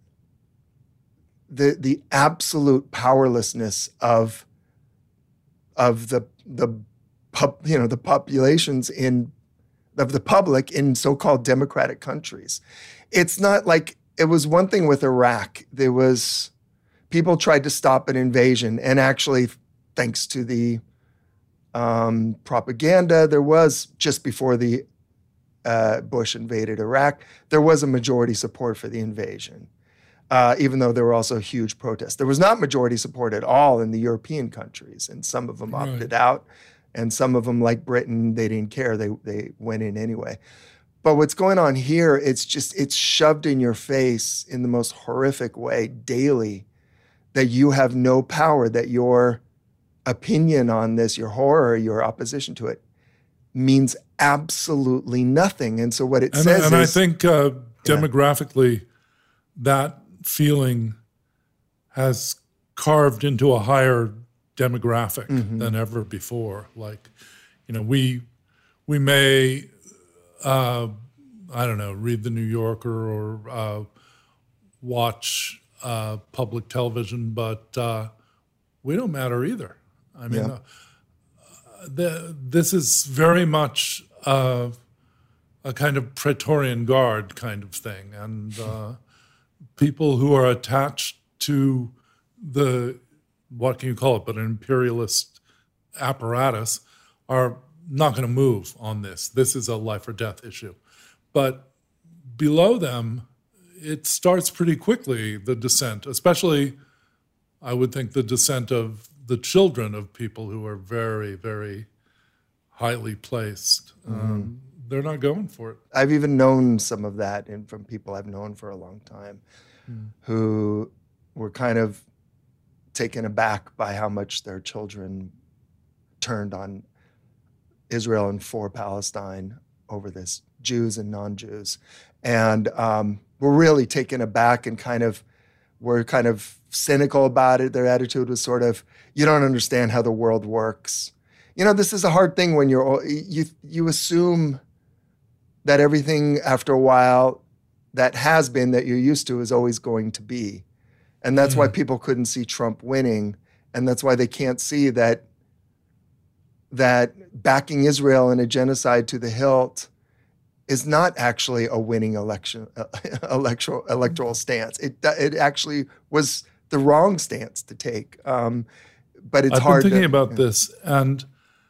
A: the the absolute powerlessness of of the the pub, you know the populations in of the public in so-called democratic countries. It's not like it was one thing with Iraq. There was people tried to stop an invasion, and actually. Thanks to the um, propaganda, there was, just before the uh, Bush invaded Iraq, there was a majority support for the invasion, uh, even though there were also huge protests. There was not majority support at all in the European countries, and some of them opted
B: right.
A: out, and some of them, like Britain, they didn't care. They they went in anyway. But what's going on here, it's just, it's shoved in your face in the most horrific way daily that you have no power, that you're opinion on this, your horror, your opposition to it, means absolutely nothing. And so what it
B: and,
A: says
B: and
A: is...
B: And I think uh,
A: yeah.
B: demographically, that feeling has carved into a higher demographic mm-hmm. than ever before. Like, you know, we we may, uh, I don't know, read the New Yorker or uh, watch uh, public television, but uh, we don't matter either. I mean, yeah. uh, the, this is very much uh, a kind of Praetorian Guard kind of thing. And uh, people who are attached to the, what can you call it, but an imperialist apparatus are not going to move on this. This is a life or death issue. But below them, it starts pretty quickly, the descent, especially, I would think, the descent of the children of people who are very, very highly placed. Mm-hmm. Um, they're not going for it.
A: I've even known some of that in, from people I've known for a long time mm. who were kind of taken aback by how much their children turned on Israel and for Palestine over this, Jews and non-Jews. And um, were really taken aback and kind of were kind of cynical about it. Their attitude was sort of, you don't understand how the world works. You know, this is a hard thing when you're, you, you assume that everything after a while that has been, that you're used to, is always going to be. And that's mm. why people couldn't see Trump winning. And that's why they can't see that that backing Israel in a genocide to the hilt is not actually a winning election uh, electoral electoral stance. It it actually was the wrong stance to take. Um, but it's
B: I've
A: hard.
B: I've been thinking
A: to,
B: about
A: yeah.
B: this, and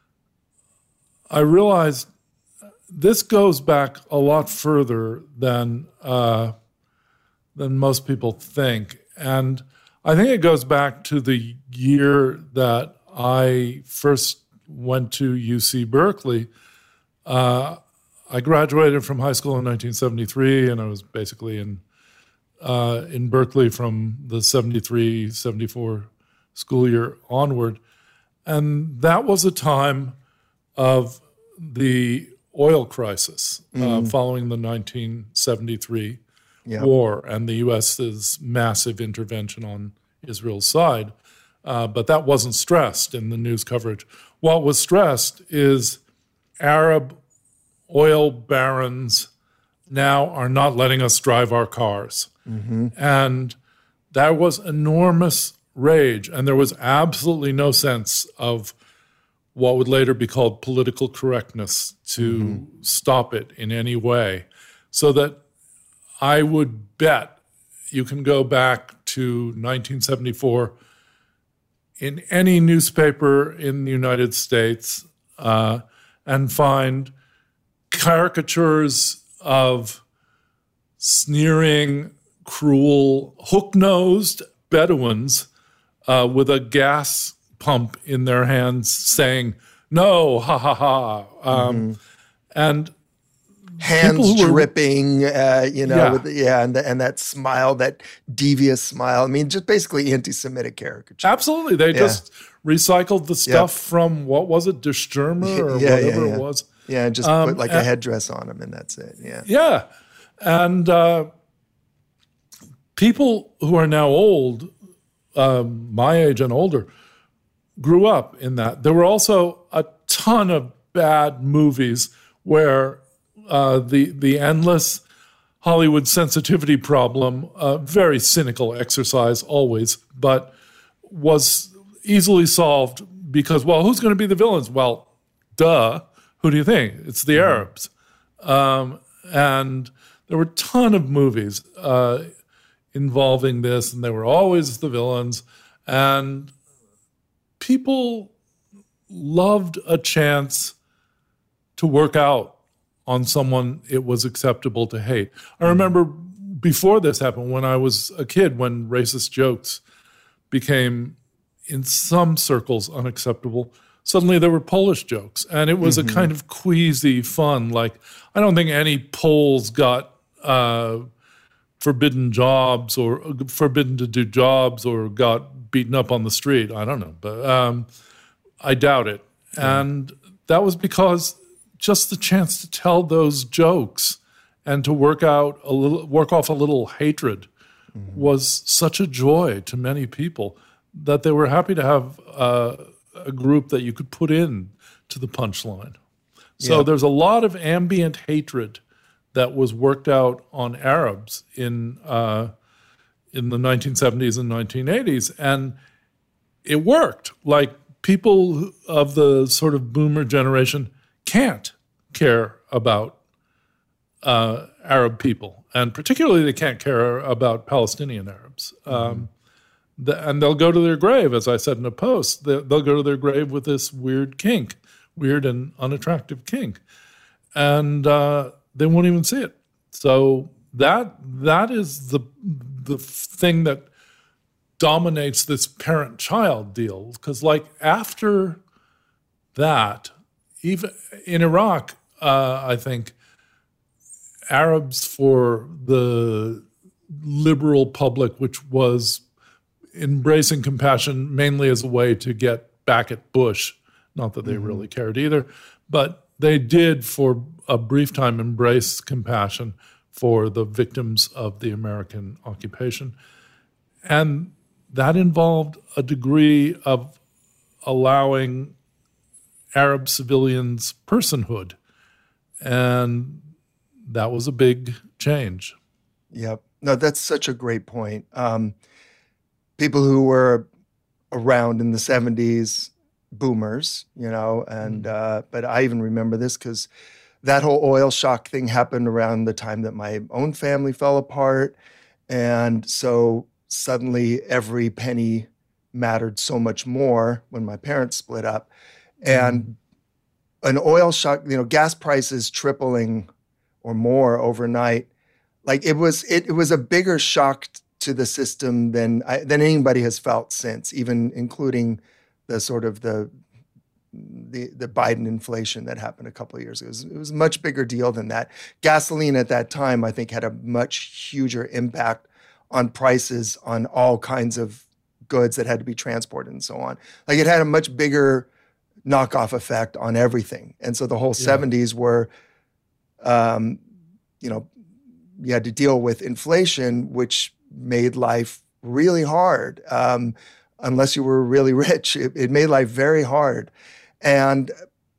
B: I realized this goes back a lot further than uh, than most people think, and I think it goes back to the year that I first went to U C Berkeley. Uh, I graduated from high school in nineteen seventy-three, and I was basically in uh, in Berkeley from the seventy-three seventy-four school year onward. And that was a time of the oil crisis uh, mm. following the nineteen seventy-three yep. war and the U S's massive intervention on Israel's side. Uh, but that wasn't stressed in the news coverage. What was stressed is Arab oil barons now are not letting us drive our cars. Mm-hmm. And there was enormous rage, and there was absolutely no sense of what would later be called political correctness to mm-hmm. stop it in any way. So that I would bet you can go back to nineteen seventy-four in any newspaper in the United States uh, and find caricatures of sneering, cruel, hook-nosed Bedouins uh, with a gas pump in their hands saying, no, ha, ha, ha. Um, mm-hmm. And
A: hands dripping, were, uh, you know, yeah, with, yeah and, the, and that smile, that devious smile. I mean, just basically anti-Semitic caricature.
B: Absolutely. They yeah. just recycled the stuff yep. from, what was it, Der Stürmer or
A: yeah,
B: whatever
A: yeah, yeah.
B: it was.
A: Yeah, and just um, put like and, a headdress on them, and that's it. Yeah.
B: Yeah. And uh, people who are now old, um, my age and older, grew up in that. There were also a ton of bad movies where uh, the the endless Hollywood sensitivity problem, uh, very cynical exercise always, but was easily solved because, well, who's going to be the villains? Well, duh. Who do you think? It's the mm-hmm. Arabs. Um, and there were a ton of movies uh, involving this, and they were always the villains. And people loved a chance to work out on someone it was acceptable to hate. I remember before this happened, when I was a kid, when racist jokes became, in some circles, unacceptable, suddenly there were Polish jokes, and it was mm-hmm. a kind of queasy fun. Like, I don't think any Poles got uh, forbidden jobs or uh, forbidden to do jobs or got beaten up on the street. I don't know, but um, I doubt it. Mm-hmm. And that was because just the chance to tell those jokes and to work out a little, work off a little hatred mm-hmm. was such a joy to many people that they were happy to have uh, a group that you could put in to the punchline. So yeah. there's a lot of ambient hatred that was worked out on Arabs in uh, in the nineteen seventies and nineteen eighties, and it worked. Like, people of the sort of boomer generation can't care about uh, Arab people, and particularly they can't care about Palestinian Arabs. Mm-hmm. Um, The, and they'll go to their grave, as I said in a post, they'll, they'll go to their grave with this weird kink, weird and unattractive kink. And uh, they won't even see it. So that that is the the thing that dominates this parent-child deal. Because, like, after that, even in Iraq, uh, I think Arabs for the liberal public, which was embracing compassion mainly as a way to get back at Bush. Not that they mm-hmm. really cared either, but they did for a brief time embrace compassion for the victims of the American occupation. And that involved a degree of allowing Arab civilians personhood. And that was a big change.
A: Yep. No, that's such a great point. Um, people who were around in the seventies, boomers, you know, and uh, but I even remember this because that whole oil shock thing happened around the time that my own family fell apart. And so suddenly every penny mattered so much more when my parents split up. And an oil shock, you know, gas prices tripling or more overnight, like it was, it, it was a bigger shock to the system than I, than anybody has felt since, even including the sort of the the the Biden inflation that happened a couple of years ago. It was, it was a much bigger deal than that. Gasoline at that time, I think, had a much huger impact on prices on all kinds of goods that had to be transported and so on. Like it had a much bigger knockoff effect on everything. And so the whole yeah. seventies were, um, you know, you had to deal with inflation, which made life really hard. Um, unless you were really rich, it, it made life very hard. And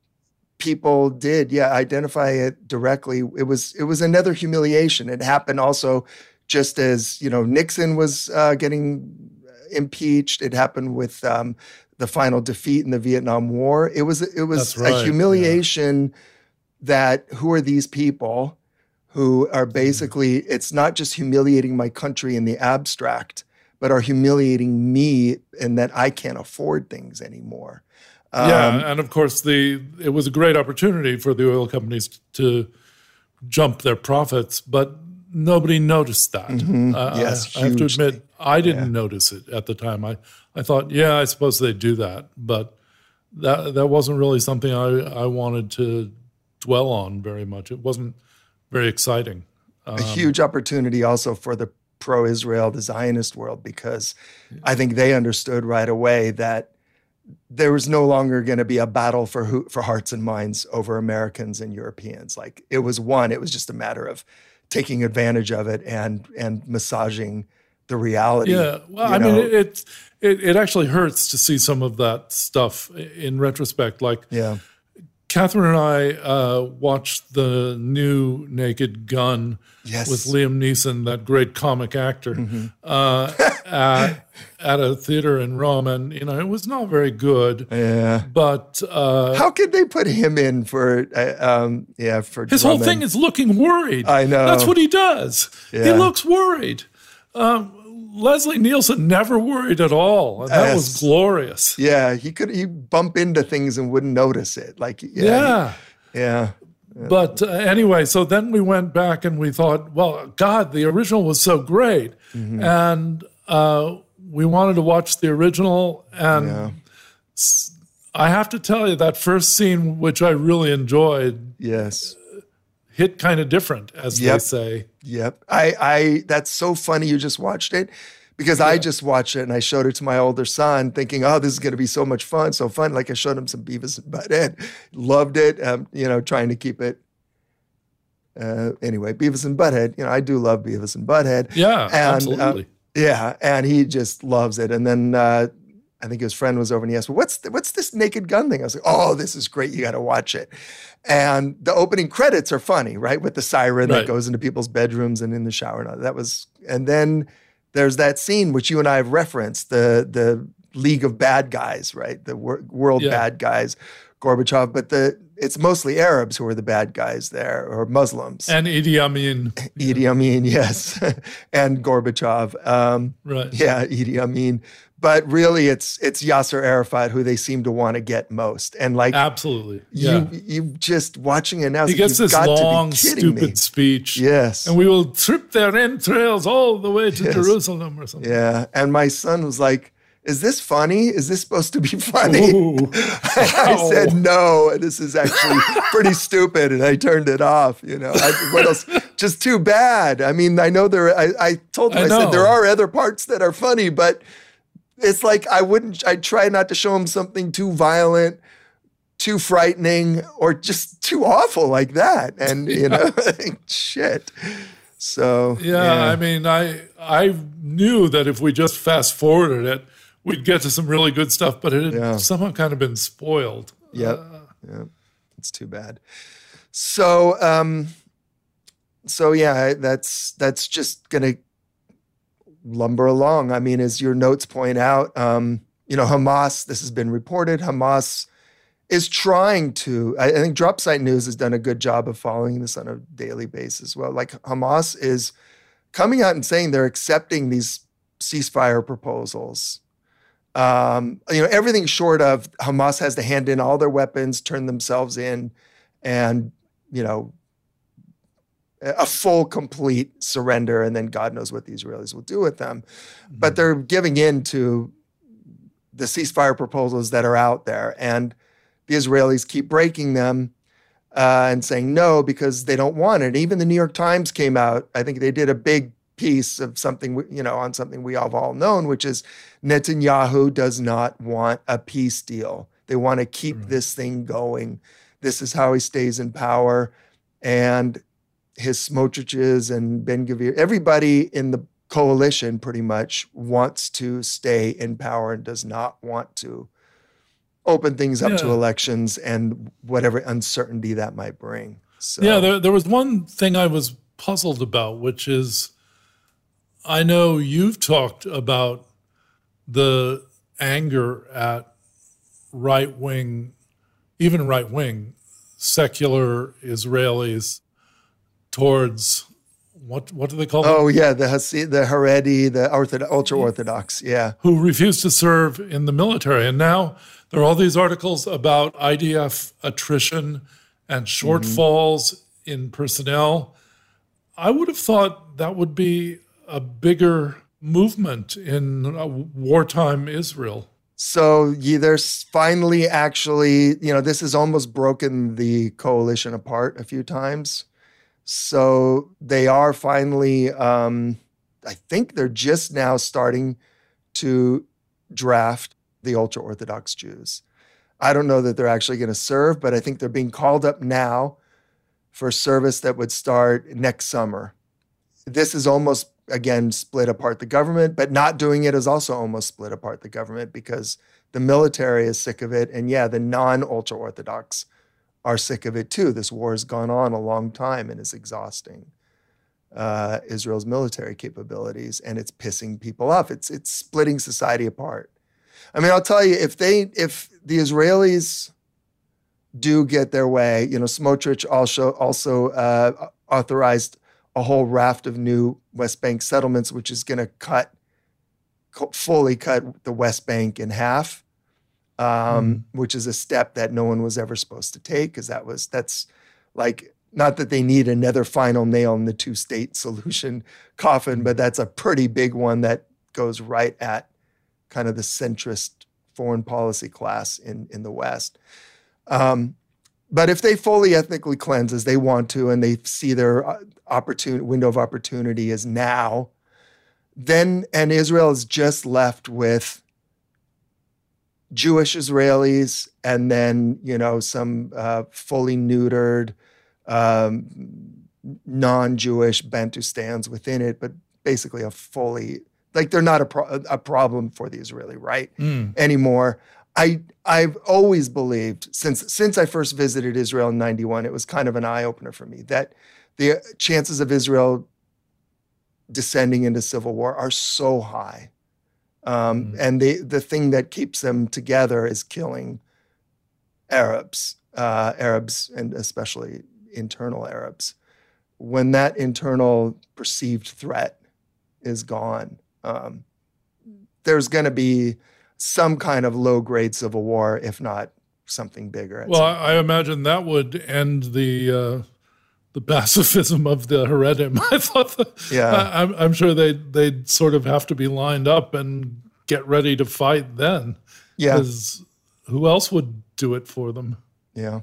A: people did, yeah, identify it directly. It was it was another humiliation. It happened also just as, you know, Nixon was uh, getting impeached. It happened with um, the final defeat in the Vietnam War. It was it was right, a humiliation yeah. that who are these people who are basically, mm-hmm. it's not just humiliating my country in the abstract, but are humiliating me in that I can't afford things anymore. Um,
B: yeah, and of course, the it was a great opportunity for the oil companies to jump their profits, but nobody noticed that.
A: Mm-hmm.
B: Uh,
A: yes,
B: I, I have to admit, I didn't
A: yeah.
B: notice it at the time. I, I thought, yeah, I suppose they do that, but that that wasn't really something I, I wanted to dwell on very much. It wasn't very exciting. Um,
A: a huge opportunity also for the pro-Israel, the Zionist world, because I think they understood right away that there was no longer going to be a battle for who, for hearts and minds over Americans and Europeans. Like it was one, it was just a matter of taking advantage of it and and massaging the reality.
B: Yeah, well, I know? mean, it, it it actually hurts to see some of that stuff in retrospect. Like,
A: yeah.
B: Catherine and I uh, watched the new Naked Gun
A: yes.
B: with Liam Neeson, that great comic actor, mm-hmm. uh, at, at a theater in Rome, and you know it was not very good.
A: Yeah,
B: but uh,
A: how could they put him in for? Uh, um, yeah, for
B: his
A: Drummond?
B: whole thing is looking worried.
A: I know
B: that's what he does.
A: Yeah.
B: He looks worried. Um, Leslie Nielsen never worried at all, and that
A: yes.
B: was glorious.
A: Yeah, he could he bump into things and wouldn't notice it. Like, yeah,
B: yeah.
A: He, yeah.
B: But uh, anyway, so then we went back and we thought, well, God, the original was so great, mm-hmm. and uh, we wanted to watch the original. And
A: yeah. I
B: have to tell you, that first scene, which I really enjoyed,
A: yes,
B: hit kind of different, as
A: yep.
B: they say.
A: Yep. I, I, that's so funny you just watched it because yeah. I just watched it and I showed it to my older son thinking, oh, this is going to be so much fun, so fun. Like I showed him some Beavis and Butthead. Loved it. Um, you know, trying to keep it. Uh, anyway, Beavis and Butthead, you know, I do love Beavis and Butthead.
B: Yeah,
A: and,
B: absolutely.
A: Uh, yeah. And he just loves it. And then uh, I think his friend was over and he asked, well, what's, the, what's this Naked Gun thing? I was like, oh, this is great. You got to watch it. And the opening credits are funny, right? With the siren
B: right.
A: that goes into people's bedrooms and in the shower. And all that was, and then there's that scene which you and I have referenced, the the League of Bad Guys, right? The wor- world yeah. bad guys, Gorbachev. But the it's mostly Arabs who are the bad guys there, or Muslims.
B: And Idi Amin.
A: Idi Amin, yes, and Gorbachev. Um,
B: right.
A: Yeah, Idi Amin. But really, it's it's Yasser Arafat who they seem to want to get most, and like
B: absolutely, yeah.
A: You you just watching it now.
B: He gets this long, stupid
A: me.
B: speech.
A: Yes,
B: and we will trip their entrails all the way to yes. Jerusalem or something.
A: Yeah, and my son was like, "Is this funny? Is this supposed to be funny?" I said, "No, this is actually pretty stupid," and I turned it off. You know, I, what else? Just too bad. I mean, I know there. I, I told him, I, I said there are other parts that are funny, but. It's like I wouldn't, I try not to show him something too violent, too frightening, or just too awful like that. And, you know, shit. So
B: yeah,
A: yeah,
B: I mean, I I knew that if we just fast forwarded it, we'd get to some really good stuff, but it had
A: Yeah.
B: somehow kind of been spoiled.
A: Yep.
B: Uh,
A: Yep. It's too bad. So, um, so yeah, that's that's just gonna lumber along. I mean, as your notes point out, um, you know, Hamas. This has been reported. Hamas is trying to. I, I think Dropsite News has done a good job of following this on a daily basis. Well, like Hamas is coming out and saying they're accepting these ceasefire proposals. Um, you know, everything short of Hamas has to hand in all their weapons, turn themselves in, and, you know, a full, complete surrender, and then God knows what the Israelis will do with them. Mm-hmm. But they're giving in to the ceasefire proposals that are out there, and the Israelis keep breaking them uh, and saying no because they don't want it. Even the New York Times came out. I think they did a big piece of something, you know, on something we have all known, which is Netanyahu does not want a peace deal. They want to keep right. this thing going. This is how he stays in power. And his Smotriches and Ben-Gvir, everybody in the coalition pretty much wants to stay in power and does not want to open things up yeah. to elections and whatever uncertainty that might bring. So,
B: yeah, there, there was one thing I was puzzled about, which is I know you've talked about the anger at right-wing, even right-wing, secular Israelis towards, what what do they call them?
A: Oh, yeah, the Hasi- the Haredi, the orthodox, ultra-Orthodox, yeah.
B: Who refuse to serve in the military. And now there are all these articles about I D F attrition and shortfalls mm-hmm. in personnel. I would have thought that would be a bigger movement in uh, wartime Israel.
A: So yeah, there's finally actually, you know, this has almost broken the coalition apart a few times. So they are finally, um, I think they're just now starting to draft the ultra-Orthodox Jews. I don't know that they're actually going to serve, but I think they're being called up now for service that would start next summer. This is almost, again, split apart the government, but not doing it is also almost split apart the government because the military is sick of it. And yeah, the non-ultra-Orthodox are sick of it too. This war has gone on a long time and is exhausting uh, Israel's military capabilities, and it's pissing people off. It's it's splitting society apart. I mean, I'll tell you, if they if the Israelis do get their way, you know, Smotrich also also uh, authorized a whole raft of new West Bank settlements, which is going to cut fully cut the West Bank in half. Um, mm. which is a step that no one was ever supposed to take, because that was that's like not that they need another final nail in the two-state solution coffin, but that's a pretty big one that goes right at kind of the centrist foreign policy class in in the West. Um, but if they fully ethnically cleanse as they want to, and they see their opportunity window of opportunity is now, then and Israel is just left with Jewish Israelis, and then, you know, some uh, fully neutered, um, non-Jewish Bantustans within it, but basically a fully, like they're not a, pro- a problem for the Israeli right mm. anymore. I, I've always believed, since since I first visited Israel in ninety-one, it was kind of an eye-opener for me, that the chances of Israel descending into civil war are so high. Um, mm. And the the thing that keeps them together is killing Arabs, uh, Arabs, and especially internal Arabs. When that internal perceived threat is gone, um, there's going to be some kind of low-grade civil war, if not something bigger.
B: Well, I imagine that would end the uh, the pacifism of the Haredim. I thought, that,
A: yeah,
B: I, I'm, I'm sure they they'd sort of have to be lined up and get ready to fight then.
A: Yeah,
B: because who else would do it for them?
A: Yeah,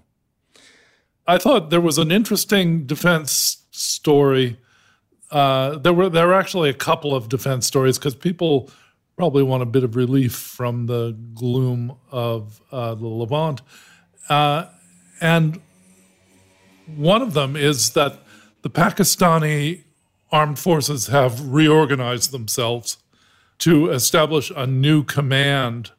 B: I thought there was an interesting defense story. Uh, there were there were actually a couple of defense stories because people probably want a bit of relief from the gloom of uh, the Levant, uh, and one of them is that the Pakistani armed forces have reorganized themselves to establish a new command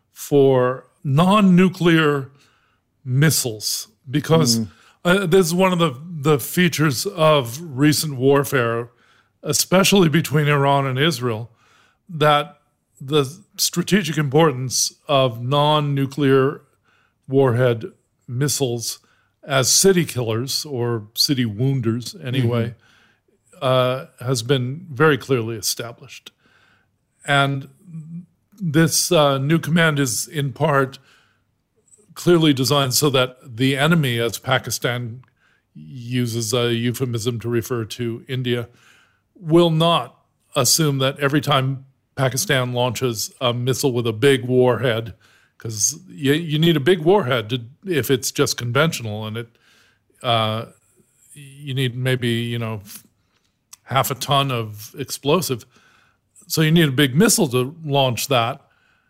B: for non-nuclear missiles, because mm. uh, this is one of the, the features of recent warfare, especially between Iran and Israel, that the strategic importance of non-nuclear warhead missiles as city killers or city wounders anyway, mm-hmm. uh, has been very clearly established. And this uh, new command is in part clearly designed so that the enemy, as Pakistan uses a euphemism to refer to India, will not assume that every time Pakistan launches a missile with a big warhead, because you, you need a big warhead to, if it's just conventional, and it uh, you need maybe, you know, half a ton of explosive. So you need a big missile to launch that.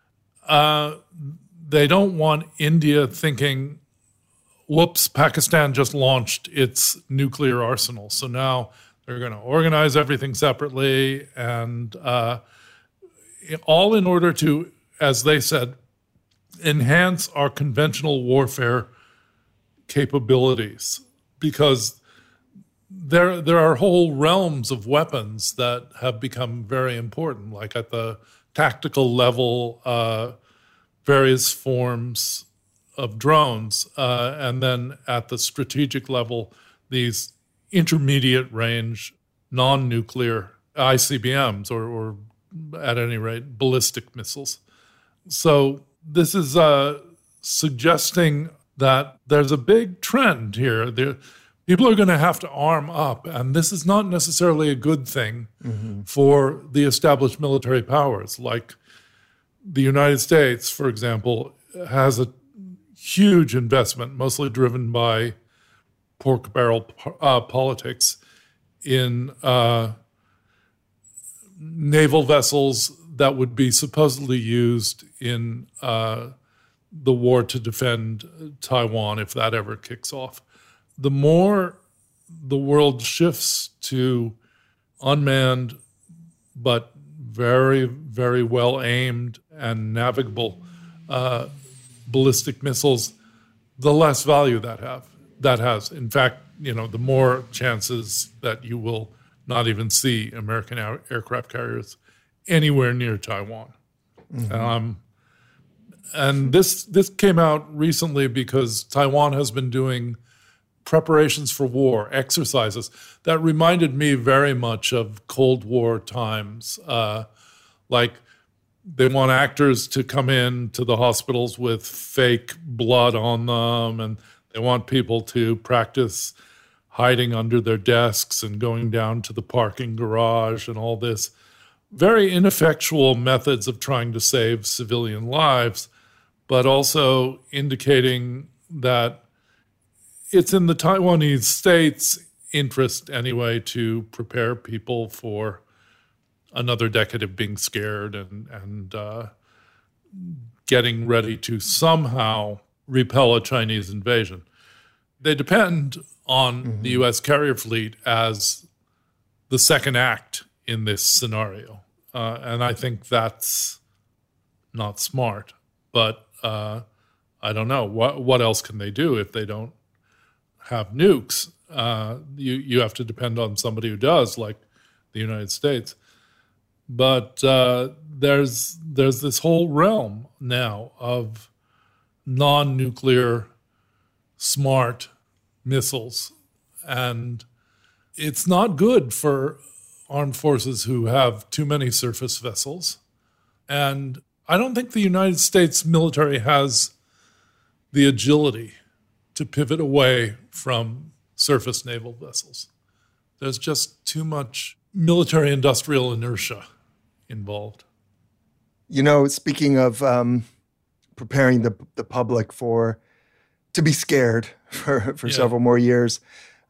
B: Uh, they don't want India thinking, whoops, Pakistan just launched its nuclear arsenal. So now they're going to organize everything separately, and uh, all in order to, as they said, enhance our conventional warfare capabilities, because there there are whole realms of weapons that have become very important, like at the tactical level, uh, various forms of drones, uh, and then at the strategic level, these intermediate range, non-nuclear I C B Ms, or, or at any rate, ballistic missiles. So this is uh, suggesting that there's a big trend here. There, people are going to have to arm up, and this is not necessarily a good thing mm-hmm. for the established military powers. Like the United States, for example, has a huge investment, mostly driven by pork barrel uh, politics, in uh, naval vessels that would be supposedly used in uh, the war to defend Taiwan if that ever kicks off. The more the world shifts to unmanned but very, very well aimed and navigable uh, ballistic missiles, the less value that have that has. In fact, you know, the more chances that you will not even see American air- aircraft carriers anywhere near Taiwan. Mm-hmm. Um, and this this came out recently because Taiwan has been doing preparations for war, exercises that reminded me very much of Cold War times. Uh, like they want actors to come in to the hospitals with fake blood on them, and they want people to practice hiding under their desks and going down to the parking garage and all this. Very ineffectual methods of trying to save civilian lives, but also indicating that it's in the Taiwanese state's interest anyway to prepare people for another decade of being scared and, and uh, getting ready to somehow repel a Chinese invasion. They depend on mm-hmm. the U S carrier fleet as the second act in this scenario. Uh, and I think that's not smart. But uh, I don't know. What what else can they do if they don't have nukes? Uh, you, you have to depend on somebody who does, like the United States. But uh, there's there's this whole realm now of non-nuclear smart missiles. And it's not good for armed forces who have too many surface vessels. And I don't think the United States military has the agility to pivot away from surface naval vessels. There's just too much military industrial inertia involved.
A: You know, speaking of um, preparing the the public for to be scared for, for yeah. several more years,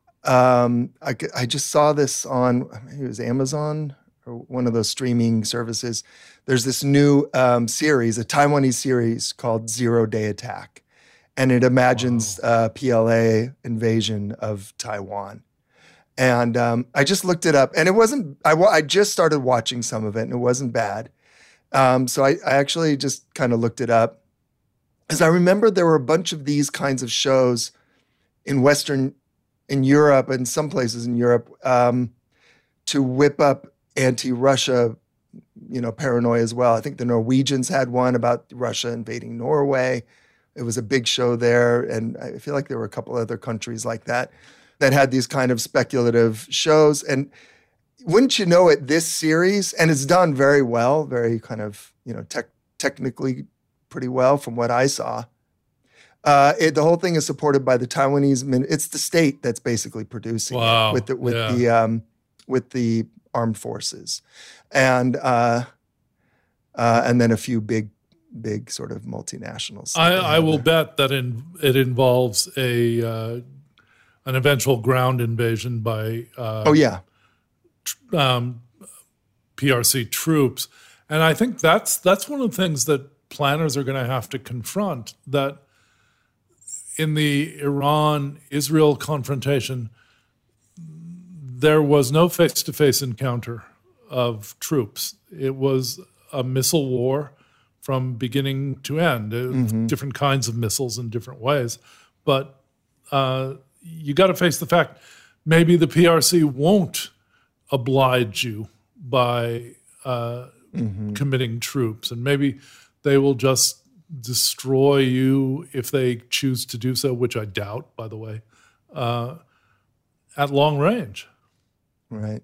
A: um, I, I just saw this on, maybe it was Amazon or one of those streaming services. There's this new um, series, a Taiwanese series called Zero Day Attack. And it imagines wow. uh, P L A invasion of Taiwan. And um, I just looked it up, and it wasn't. I, wa- I just started watching some of it, and it wasn't bad. Um, so I, I actually just kind of looked it up, because I remember there were a bunch of these kinds of shows in Western, in Europe, and some places in Europe, um, to whip up anti-Russia, you know, paranoia as well. I think the Norwegians had one about Russia invading Norway. It was a big show there, and I feel like there were a couple other countries like that that had these kind of speculative shows. And wouldn't you know it, this series, and it's done very well, very kind of, you know, tech, technically pretty well from what I saw. Uh, it, the whole thing is supported by the Taiwanese. Min- it's the state that's basically producing
B: wow.
A: it with the with
B: yeah.
A: the um, with the armed forces, and uh, uh, and then a few big big sort of multinationals.
B: I, I will
A: there.
B: bet that in, it involves a uh, an eventual ground invasion by uh,
A: oh yeah
B: tr- um, P R C troops, and I think that's that's one of the things that planners are going to have to confront. That in the Iran-Israel confrontation, there was no face-to-face encounter of troops. It was a missile war from beginning to end, mm-hmm. different kinds of missiles in different ways. But uh, you got to face the fact maybe the P R C won't oblige you by uh, mm-hmm. committing troops, and maybe they will just destroy you if they choose to do so, which I doubt, by the way, uh, at long range.
A: Right.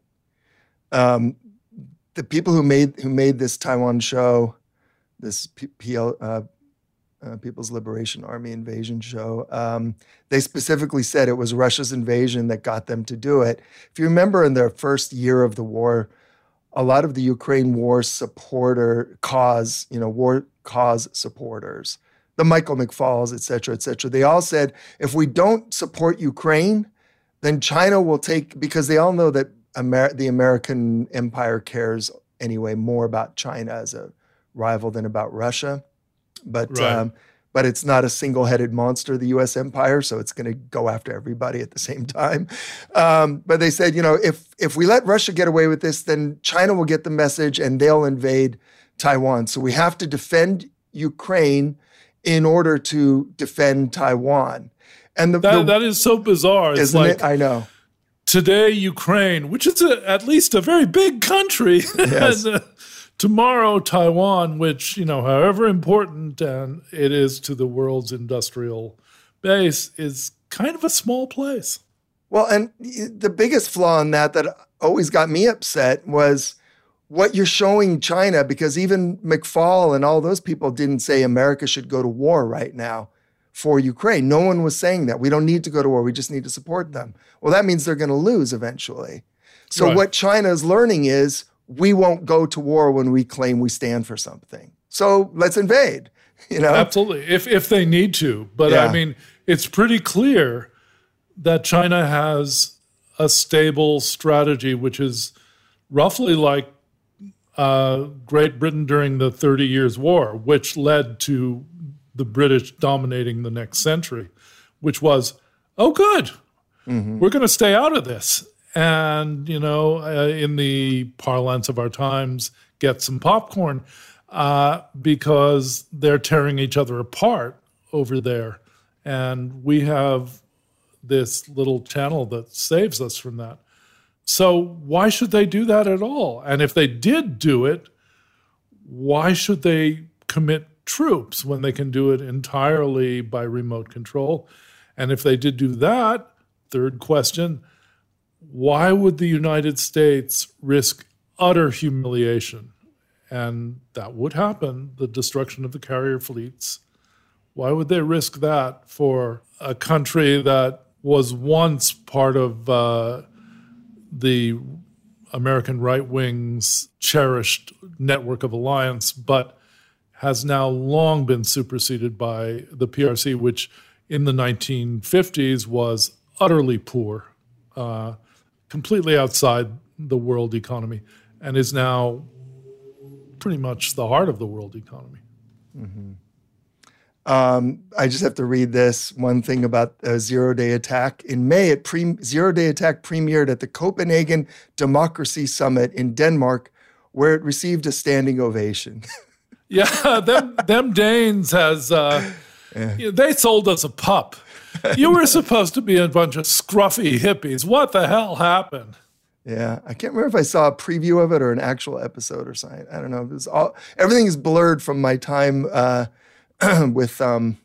A: Um, the people who made who made this Taiwan show, this P- P L, uh, uh, People's Liberation Army invasion show, um, they specifically said it was Russia's invasion that got them to do it. If you remember, in their first year of the war, a lot of the Ukraine war supporter cause, you know, war cause supporters, the Michael McFalls, et cetera, et cetera, they all said, if we don't support Ukraine, then China will take, because they all know that Amer- the American empire cares anyway more about China as a rival than about Russia. But
B: right.
A: um, but it's not a single-headed monster, the U S empire, so it's going to go after everybody at the same time. Um, but they said, you know, if if we let Russia get away with this, then China will get the message and they'll invade Taiwan. So we have to defend Ukraine in order to defend Taiwan. And the,
B: that,
A: the,
B: that is so bizarre. It's
A: isn't
B: like,
A: it? I know.
B: Today, Ukraine, which is a, at least a very big country,
A: yes.
B: and, uh, tomorrow, Taiwan, which, you know, however important and it is to the world's industrial base, is kind of a small place.
A: Well, and the biggest flaw in that that always got me upset was what you're showing China, because even McFaul and all those people didn't say America should go to war right now for Ukraine. No one was saying that. We don't need to go to war. We just need to support them. Well, that means they're going to lose eventually. So
B: right.
A: what China is learning is we won't go to war when we claim we stand for something. So let's invade, you know?
B: Absolutely, if if they need to. But
A: yeah.
B: I mean, it's pretty clear that China has a stable strategy, which is roughly like uh, Great Britain during the Thirty Years' War, which led to the British dominating the next century, which was, oh, good, mm-hmm. we're going to stay out of this. And, you know, uh, in the parlance of our times, get some popcorn uh, because they're tearing each other apart over there. And we have this little channel that saves us from that. So why should they do that at all? And if they did do it, why should they commit troops when they can do it entirely by remote control? And if they did do that, third question, why would the United States risk utter humiliation? And that would happen, the destruction of the carrier fleets. Why would they risk that for a country that was once part of uh, the American right wing's cherished network of alliance, but has now long been superseded by the P R C, which in the nineteen fifties was utterly poor, uh, completely outside the world economy, and is now pretty much the heart of the world economy.
A: Mm-hmm. Um, I just have to read this one thing about a zero-day attack. In May, it pre- zero-day attack premiered at the Copenhagen Democracy Summit in Denmark, where it received a standing ovation.
B: Yeah, them them Danes has uh, yeah. you know, they sold us a pup. You were supposed to be a bunch of scruffy hippies. What the hell happened?
A: Yeah, I can't remember if I saw a preview of it or an actual episode or something. I don't know. It was all everything is blurred from my time uh, with um,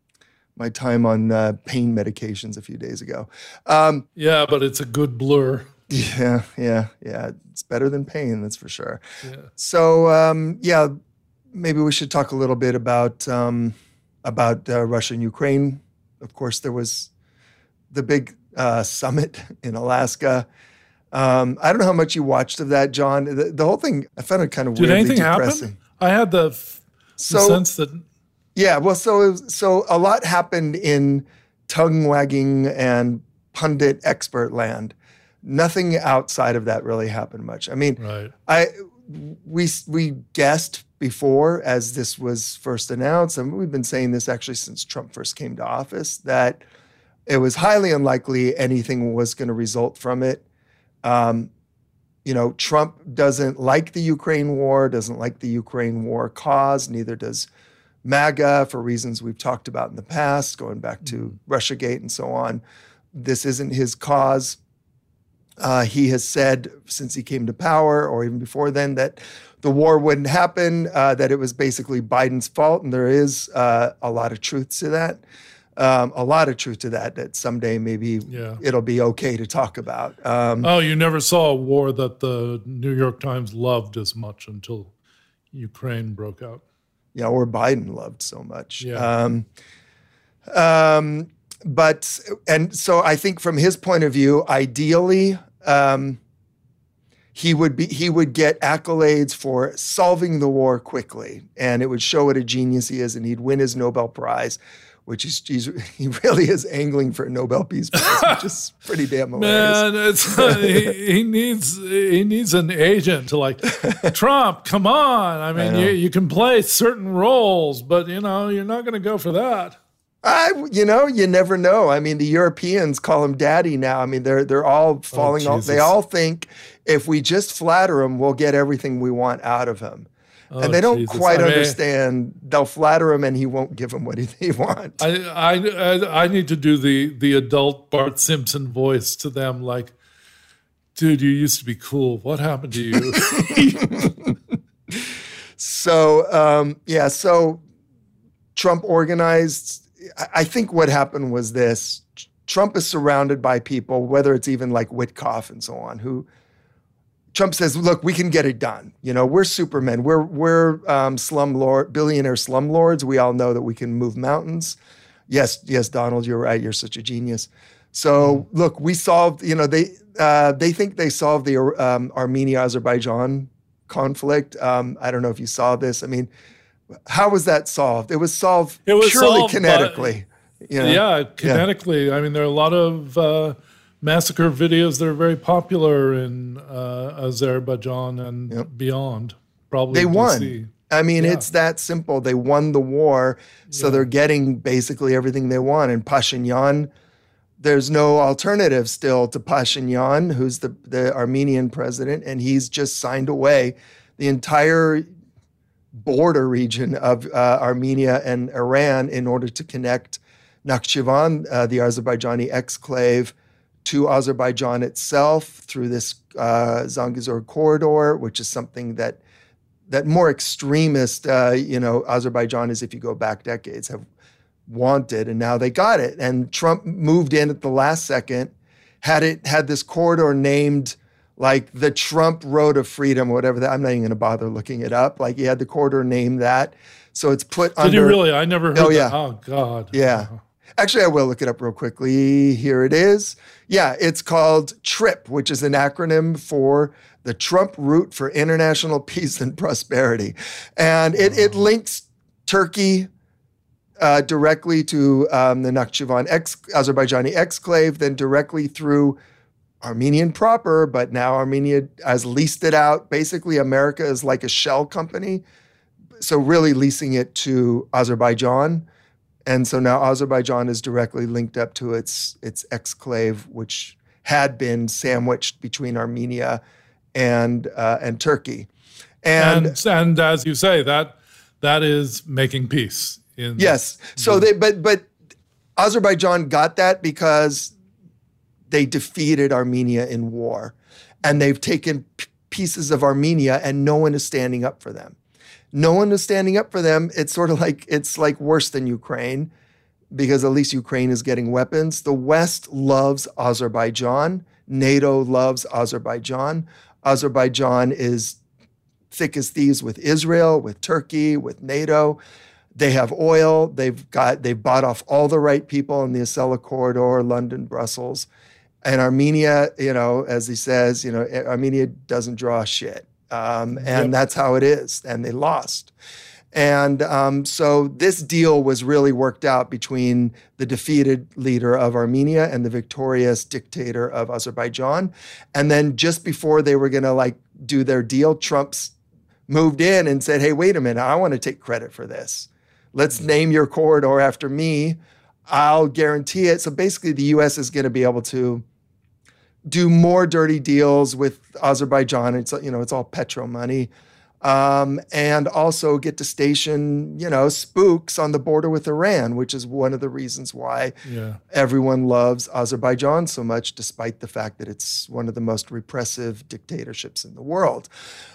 A: my time on uh, pain medications a few days ago. Um,
B: yeah, but it's a good blur.
A: Yeah, yeah, yeah. It's better than pain, that's for sure.
B: Yeah.
A: So, um, yeah, maybe we should talk a little bit about um, about uh, Russia and Ukraine. Of course, there was the big uh, summit in Alaska. Um, I don't know how much you watched of that, John. The, the whole thing, I found it kind of
B: Did
A: weirdly
B: anything
A: depressing.
B: happen? I had the, f-
A: so,
B: the sense that...
A: Yeah, well, so so a lot happened in tongue-wagging and pundit expert land. Nothing outside of that really happened much. I mean,
B: right.
A: I we we guessed before, as this was first announced, and we've been saying this actually since Trump first came to office, that it was highly unlikely anything was going to result from it. Um, you know, Trump doesn't like the Ukraine war, doesn't like the Ukraine war cause, neither does MAGA, for reasons we've talked about in the past, going back to mm-hmm. Russiagate and so on. This isn't his cause. Uh, he has said since he came to power, or even before then, that the war wouldn't happen, uh, that it was basically Biden's fault. And there is uh, a lot of truth to that. Um, a lot of truth to that, that someday maybe
B: yeah.
A: it'll be okay to talk about. Um,
B: oh, you never saw a war that the New York Times loved as much until Ukraine broke out.
A: Yeah, or Biden loved so much.
B: Yeah.
A: Um, um, but, and so I think from his point of view, ideally, um, he would be, he would get accolades for solving the war quickly, and it would show what a genius he is, and he'd win his Nobel Prize, which is, he's, he really is angling for a Nobel Peace Prize, which is pretty damn hilarious.
B: Man, it's, uh, he, he needs he needs an agent to like, Trump, come on. I mean, I you, you can play certain roles, but, you know, you're not going to go for that.
A: I, you know, you never know. I mean, the Europeans call him daddy now. I mean, they're they're all falling
B: oh,
A: off. They all think if we just flatter him, we'll get everything we want out of him. Oh, and they don't Jesus. quite I mean, understand. They'll flatter him, and he won't give them what they want.
B: I, I I need to do the the adult Bart Simpson voice to them, like, dude, you used to be cool. What happened to you?
A: so um, yeah, so Trump organized. I think what happened was this. Trump is surrounded by people, whether it's even like Witkoff and so on, who Trump says, look, we can get it done. You know, we're supermen. We're we're um, slum lord, billionaire slumlords. We all know that we can move mountains. Yes, yes, Donald, you're right. You're such a genius. So look, we solved, you know, they uh, they think they solved the um, Armenia-Azerbaijan conflict. Um, I don't know if you saw this. I mean, how was that solved? It was solved it was purely solved kinetically.
B: By,
A: you know?
B: Yeah, kinetically. Yeah. I mean, there are a lot of uh, massacre videos that are very popular in uh, Azerbaijan and yep. beyond. Probably
A: they won.
B: D C.
A: I mean,
B: yeah.
A: it's that simple. They won the war, so yeah. they're getting basically everything they want. And Pashinyan, there's no alternative still to Pashinyan, who's the, the Armenian president, and he's just signed away the entire border region of uh, Armenia and Iran in order to connect Nakhchivan, uh, the Azerbaijani exclave, to Azerbaijan itself through this uh, Zangezur corridor, which is something that that more extremist, uh, you know, Azerbaijanis, if you go back decades, have wanted, and now they got it. And Trump moved in at the last second, had it had this corridor named like the Trump Road of Freedom, whatever that. I'm not even going to bother looking it up. Like he had the corridor named that, so it's put
B: Did
A: under.
B: Did you really? I never heard.
A: Oh
B: that.
A: yeah.
B: Oh God.
A: Yeah. Actually, I will look it up real quickly. Here it is. Yeah, it's called TRIP, which is an acronym for the Trump Route for International Peace and Prosperity. And it, it links Turkey uh, directly to um, the Nakhchivan ex- Azerbaijani exclave, then directly through Armenian proper, but now Armenia has leased it out. Basically, America is like a shell company. So really leasing it to Azerbaijan, And so now Azerbaijan is directly linked up to its its exclave, which had been sandwiched between Armenia and uh, and Turkey. And,
B: and and as you say, that that is making peace. In
A: yes. So they but but Azerbaijan got that because they defeated Armenia in war, and they've taken p- pieces of Armenia, and no one is standing up for them. No one is standing up for them. It's sort of like it's like worse than Ukraine, because at least Ukraine is getting weapons. The West loves Azerbaijan. NATO loves Azerbaijan. Azerbaijan is thick as thieves with Israel, with Turkey, with NATO. They have oil. They've got they've bought off all the right people in the Acela corridor, London, Brussels. And Armenia, you know, as he says, you know, Armenia doesn't draw shit. Um, and yep. that's how it is. And they lost. And um, so this deal was really worked out between the defeated leader of Armenia and the victorious dictator of Azerbaijan. And then just before they were going to like do their deal, Trump's moved in and said, hey, wait a minute, I want to take credit for this. Let's name your corridor after me. I'll guarantee it. So basically the U S is going to be able to do more dirty deals with Azerbaijan. It's, you know, it's all petro money. Um, and also get to station, you know, spooks on the border with Iran, which is one of the reasons why
B: yeah.
A: everyone loves Azerbaijan so much, despite the fact that it's one of the most repressive dictatorships in the world.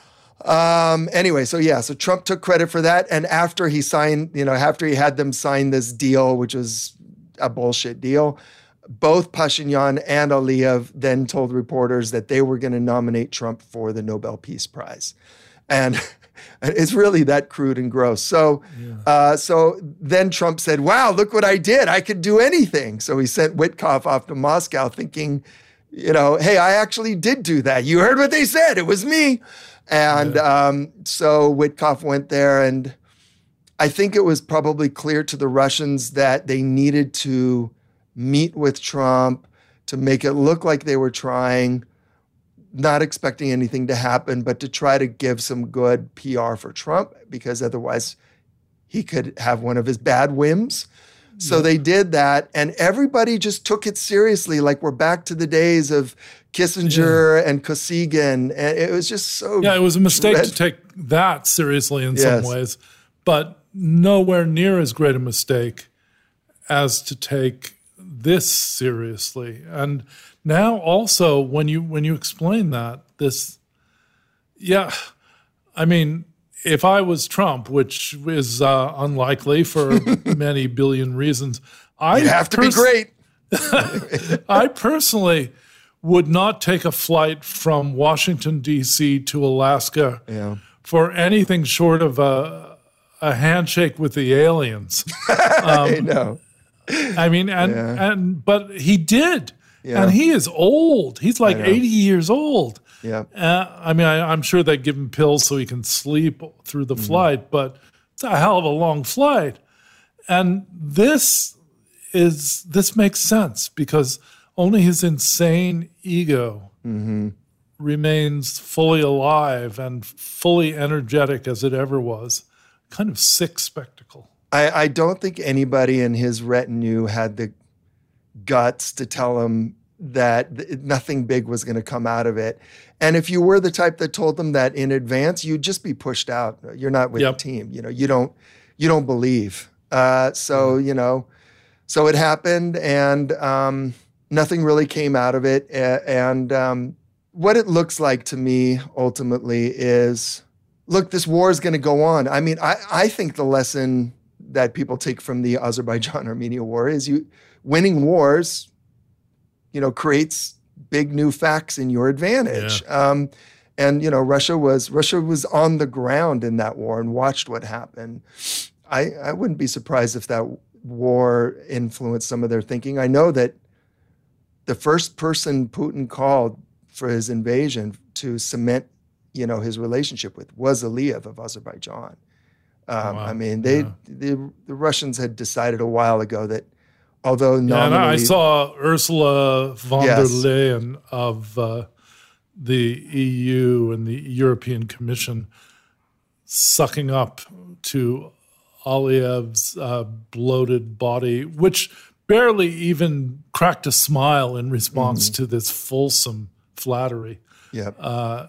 A: Um, anyway, so yeah, so Trump took credit for that. And after he signed, you know, after he had them sign this deal, which was a bullshit deal, both Pashinyan and Aliyev then told reporters that they were going to nominate Trump for the Nobel Peace Prize. And it's really that crude and gross. So, yeah. uh, so then Trump said, wow, look what I did. I could do anything. So he sent Witkoff off to Moscow thinking, you know, hey, I actually did do that. You heard what they said. It was me. And yeah. um, so Witkoff went there, and I think it was probably clear to the Russians that they needed to meet with Trump to make it look like they were trying, not expecting anything to happen, but to try to give some good P R for Trump, because otherwise he could have one of his bad whims. So yeah. they did that, and everybody just took it seriously. Like we're back to the days of Kissinger yeah. and Kosygin. And it was just so
B: Yeah, it was a mistake dread- to take that seriously in yes. some ways, but nowhere near as great a mistake as to take this seriously. And now also when you when you explain that, this, yeah, I mean, if I was Trump, which is uh, unlikely for many billion reasons, I
A: You'd have to pers- be great.
B: I personally would not take a flight from Washington, D C to Alaska
A: yeah.
B: for anything short of a, a handshake with the aliens. Um,
A: I know.
B: I mean, and
A: yeah.
B: and but he did,
A: yeah.
B: and he is old. He's like eighty years old.
A: Yeah.
B: Uh, I mean, I, I'm sure they give him pills so he can sleep through the mm-hmm. flight, but it's a hell of a long flight. And this is this makes sense because only his insane ego
A: mm-hmm.
B: remains fully alive and fully energetic as it ever was. Kind of sick spectacle.
A: I, I don't think anybody in his retinue had the guts to tell him that th- nothing big was going to come out of it. And if you were the type that told them that in advance, you'd just be pushed out. You're not with yep. the team. You know, you don't, you don't believe. Uh, so, mm-hmm. you know, so it happened, and um, nothing really came out of it. And um, what it looks like to me ultimately is, look, this war is going to go on. I mean, I, I think the lesson that people take from the Azerbaijan-Armenia war is you winning wars, you know, creates big new facts in your advantage.
B: Yeah.
A: Um, and, you know, Russia was Russia was on the ground in that war and watched what happened. I, I wouldn't be surprised if that war influenced some of their thinking. I know that the first person Putin called for his invasion to cement, you know, his relationship with was Aliyev of Azerbaijan. Um,
B: wow.
A: I mean, they
B: yeah.
A: the, the Russians had decided a while ago that although nominally...
B: Yeah, and I saw Ursula von
A: yes.
B: der Leyen of uh, the E U and the European Commission sucking up to Aliyev's uh, bloated body, which barely even cracked a smile in response mm-hmm. to this fulsome flattery.
A: Yep.
B: Uh,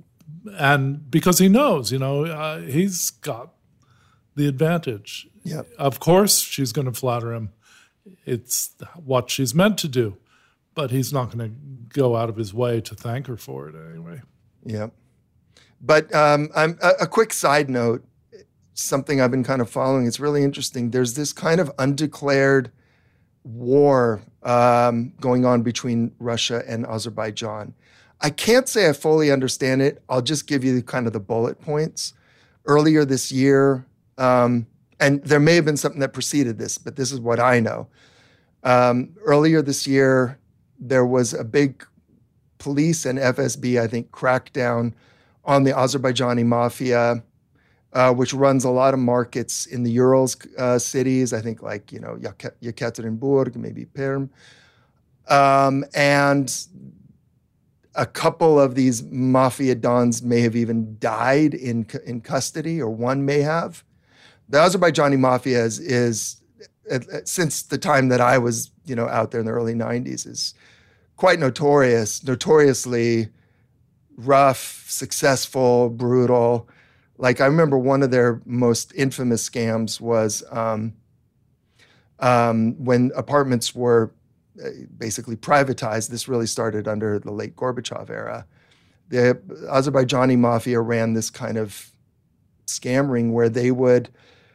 B: and because he knows, you know, uh, he's got the advantage.
A: Yep.
B: Of course, she's going to flatter him. It's what she's meant to do, but he's not going to go out of his way to thank her for it anyway.
A: Yep. But um, I'm, a, a quick side note, something I've been kind of following. It's really interesting. There's this kind of undeclared war um, going on between Russia and Azerbaijan. I can't say I fully understand it. I'll just give you kind of the bullet points. Earlier this year, um, and there may have been something that preceded this, but this is what I know. Um, earlier this year, there was a big police and F S B, I think, crackdown on the Azerbaijani mafia, uh, which runs a lot of markets in the Urals uh, cities, I think like, you know, Yekaterinburg, maybe Perm. Um, and a couple of these mafia dons may have even died in in custody, or one may have. The Azerbaijani mafia is, is uh, since the time that I was, you know, out there in the early nineties, is quite notorious, notoriously rough, successful, brutal. Like I remember one of their most infamous scams was um, um, when apartments were basically privatized. This really started under the late Gorbachev era. The Azerbaijani mafia ran this kind of scam ring where they would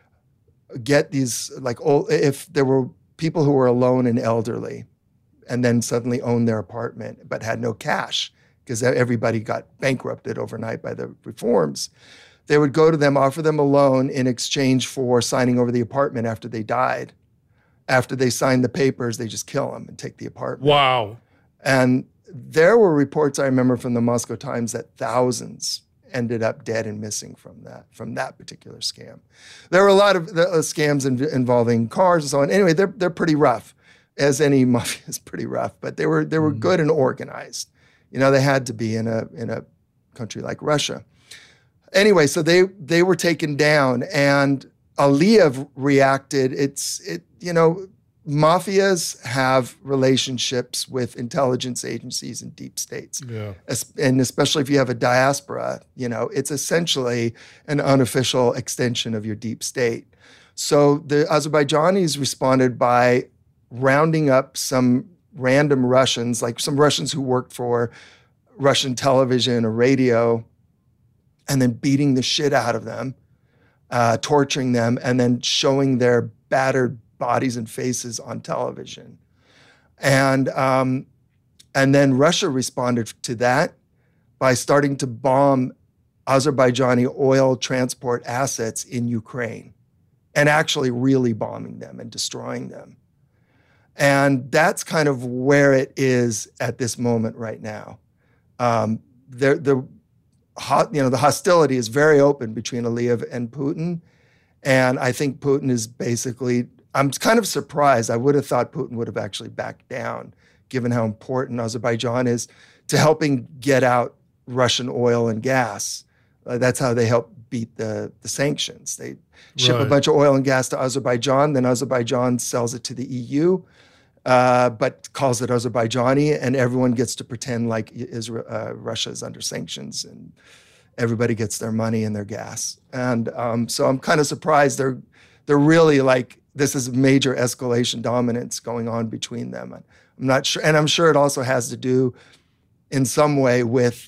A: get these, like, old, if there were people who were alone and elderly and then suddenly owned their apartment but had no cash because everybody got bankrupted overnight by the reforms, they would go to them, offer them a loan in exchange for signing over the apartment after they died. After they signed the papers, they just kill them and take the apartment.
B: Wow.
A: And there were reports, I remember, from the Moscow Times that thousands ended up dead and missing from that, from that particular scam. There were a lot of uh, scams in, involving cars and so on. Anyway, they're they're pretty rough, as any mafia is pretty rough, but they were they were mm-hmm. good and organized. You know, they had to be in a in a country like Russia. Anyway, so they they were taken down, and Aliyev reacted. It's it you know, mafias have relationships with intelligence agencies and deep states.
B: Yeah.
A: And especially if you have a diaspora, you know, it's essentially an unofficial extension of your deep state. So the Azerbaijanis responded by rounding up some random Russians, like some Russians who worked for Russian television or radio, and then beating the shit out of them, uh, torturing them, and then showing their battered bodies and faces on television. And um, and then Russia responded to that by starting to bomb Azerbaijani oil transport assets in Ukraine, and actually really bombing them and destroying them. And that's kind of where it is at this moment right now. Um, the, the, you know, the hostility is very open between Aliyev and Putin. And I think Putin is basically, I'm kind of surprised. I would have thought Putin would have actually backed down, given how important Azerbaijan is to helping get out Russian oil and gas. Uh, that's how they help beat the, the sanctions. They ship right. a bunch of oil and gas to Azerbaijan, then Azerbaijan sells it to the E U, uh, but calls it Azerbaijani, and everyone gets to pretend like Israel, uh, Russia is under sanctions, and everybody gets their money and their gas. And um, so I'm kind of surprised they're they're really like, this is major escalation dominance going on between them. I'm not sure, and I'm sure it also has to do in some way with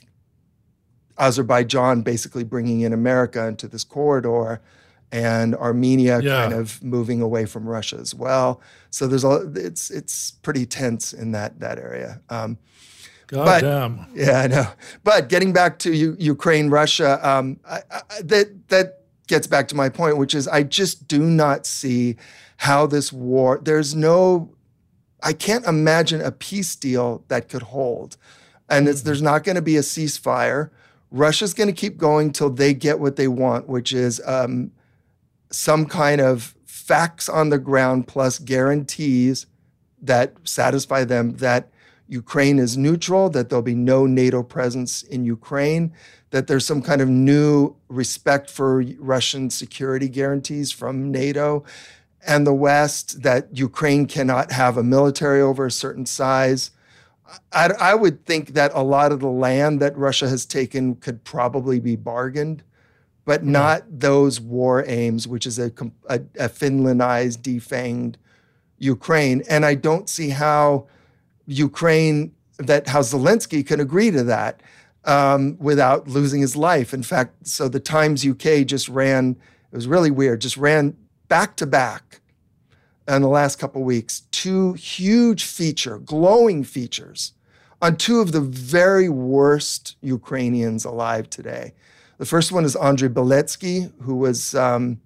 A: Azerbaijan basically bringing in America into this corridor, and Armenia yeah. kind of moving away from Russia as well. So there's a, it's it's pretty tense in that that area. Um,
B: God
A: but,
B: damn.
A: Yeah, I know. But getting back to U- Ukraine, Russia, um, I, I, that that gets back to my point, which is I just do not see how this war. There's no, I can't imagine a peace deal that could hold, and it's, there's not going to be a ceasefire. Russia's going to keep going till they get what they want, which is um, some kind of facts on the ground plus guarantees that satisfy them that Ukraine is neutral, that there'll be no NATO presence in Ukraine, that there's some kind of new respect for Russian security guarantees from NATO and the West, that Ukraine cannot have a military over a certain size. I, I would think that a lot of the land that Russia has taken could probably be bargained, but mm. not those war aims, which is a, a, a Finlandized, defanged Ukraine. And I don't see how Ukraine, that how Zelensky can agree to that um, without losing his life. In fact, so the Times U K just ran, it was really weird, just ran back to back in the last couple of weeks, two huge feature, glowing features on two of the very worst Ukrainians alive today. The first one is Andrei Beletsky, who was um,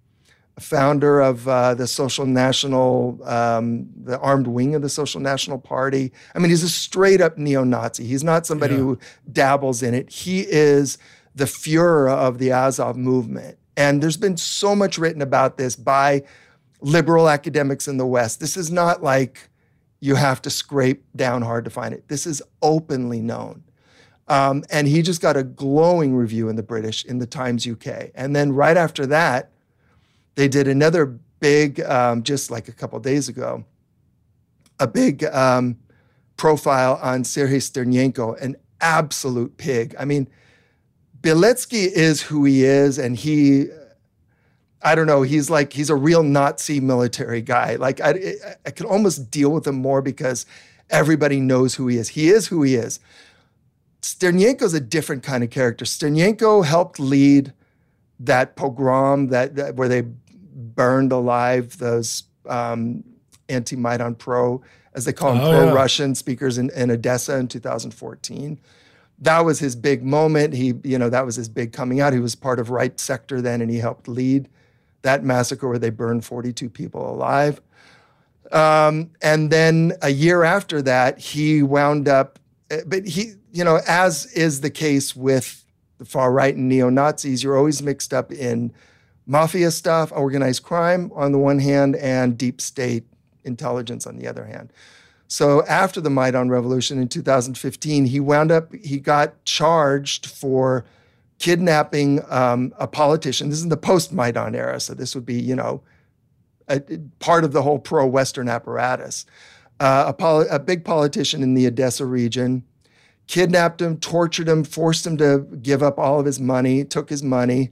A: founder of uh, the Social National, um, the armed wing of the Social National Party. I mean, he's a straight up neo-Nazi. He's not somebody yeah. who dabbles in it. He is the Führer of the Azov movement. And there's been so much written about this by liberal academics in the West. This is not like you have to scrape down hard to find it. This is openly known. Um, and he just got a glowing review in the British, in the Times U K. And then right after that, they did another big, um, just like a couple days ago, a big um, profile on Sergei Sternyenko, an absolute pig. I mean, Beletsky is who he is, and he, I don't know, he's like, he's a real Nazi military guy. Like, I, I can almost deal with him more because everybody knows who he is. He is who he is. Sternyenko's a different kind of character. Sternyenko helped lead that pogrom that, that where they burned alive those um, anti-Maidan pro, as they call them, oh, pro-Russian yeah. speakers in, in Odessa in two thousand fourteen. That was his big moment. He, you know, that was his big coming out. He was part of Right Sector then, and he helped lead that massacre where they burned forty-two people alive. Um, and then a year after that, he wound up, but he, you know, as is the case with the far right and neo-Nazis, you're always mixed up in mafia stuff, organized crime on the one hand, and deep state intelligence on the other hand. So after the Maidan Revolution in two thousand fifteen, he wound up, he got charged for kidnapping um, a politician. This is in the post-Maidan era, so this would be, you know, a, a part of the whole pro-Western apparatus. Uh, a, poli- a big politician in the Odessa region, kidnapped him, tortured him, forced him to give up all of his money, took his money,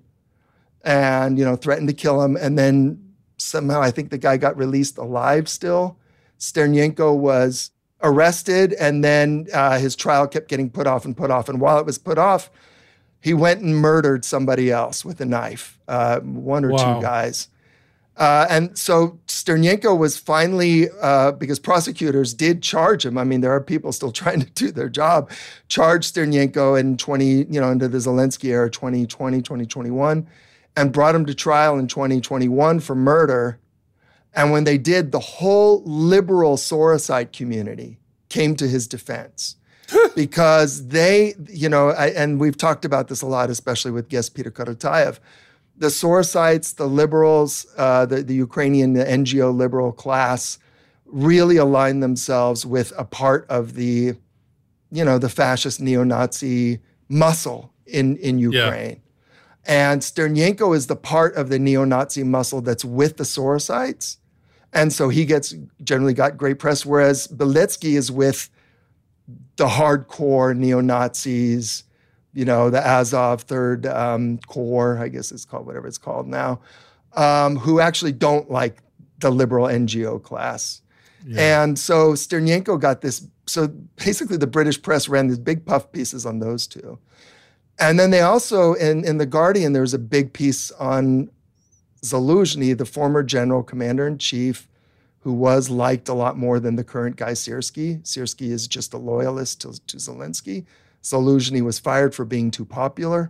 A: and, you know, threatened to kill him. And then somehow I think the guy got released alive still. Sternyenko was arrested, and then uh, his trial kept getting put off and put off. And while it was put off, he went and murdered somebody else with a knife, uh, one or wow. two guys. Uh, and so Sternyenko was finally, uh, because prosecutors did charge him. I mean, there are people still trying to do their job, charged Sternyenko in twenty, you know, into the Zelensky era, twenty twenty, twenty twenty-one, and brought him to trial in twenty twenty-one for murder. And when they did, the whole liberal Sorosite community came to his defense because they, you know, I, and we've talked about this a lot, especially with guest Peter Korotayev. The Sorosites, the liberals, uh, the, the Ukrainian, the N G O liberal class really aligned themselves with a part of the, you know, the fascist neo-Nazi muscle in, in Ukraine. Yeah. And Sternyenko is the part of the neo-Nazi muscle that's with the Sorosites. And so he gets generally got great press, whereas Beletsky is with the hardcore neo-Nazis, you know, the Azov Third um, Corps, I guess it's called, whatever it's called now, um, who actually don't like the liberal N G O class. Yeah. And so Sternyenko got this, so basically the British press ran these big puff pieces on those two. And then they also, in, in The Guardian, there was a big piece on Zaluzhny, the former general commander-in-chief, who was liked a lot more than the current guy, Syrskyi. Syrskyi is just a loyalist to, to Zelensky. Zaluzhny was fired for being too popular.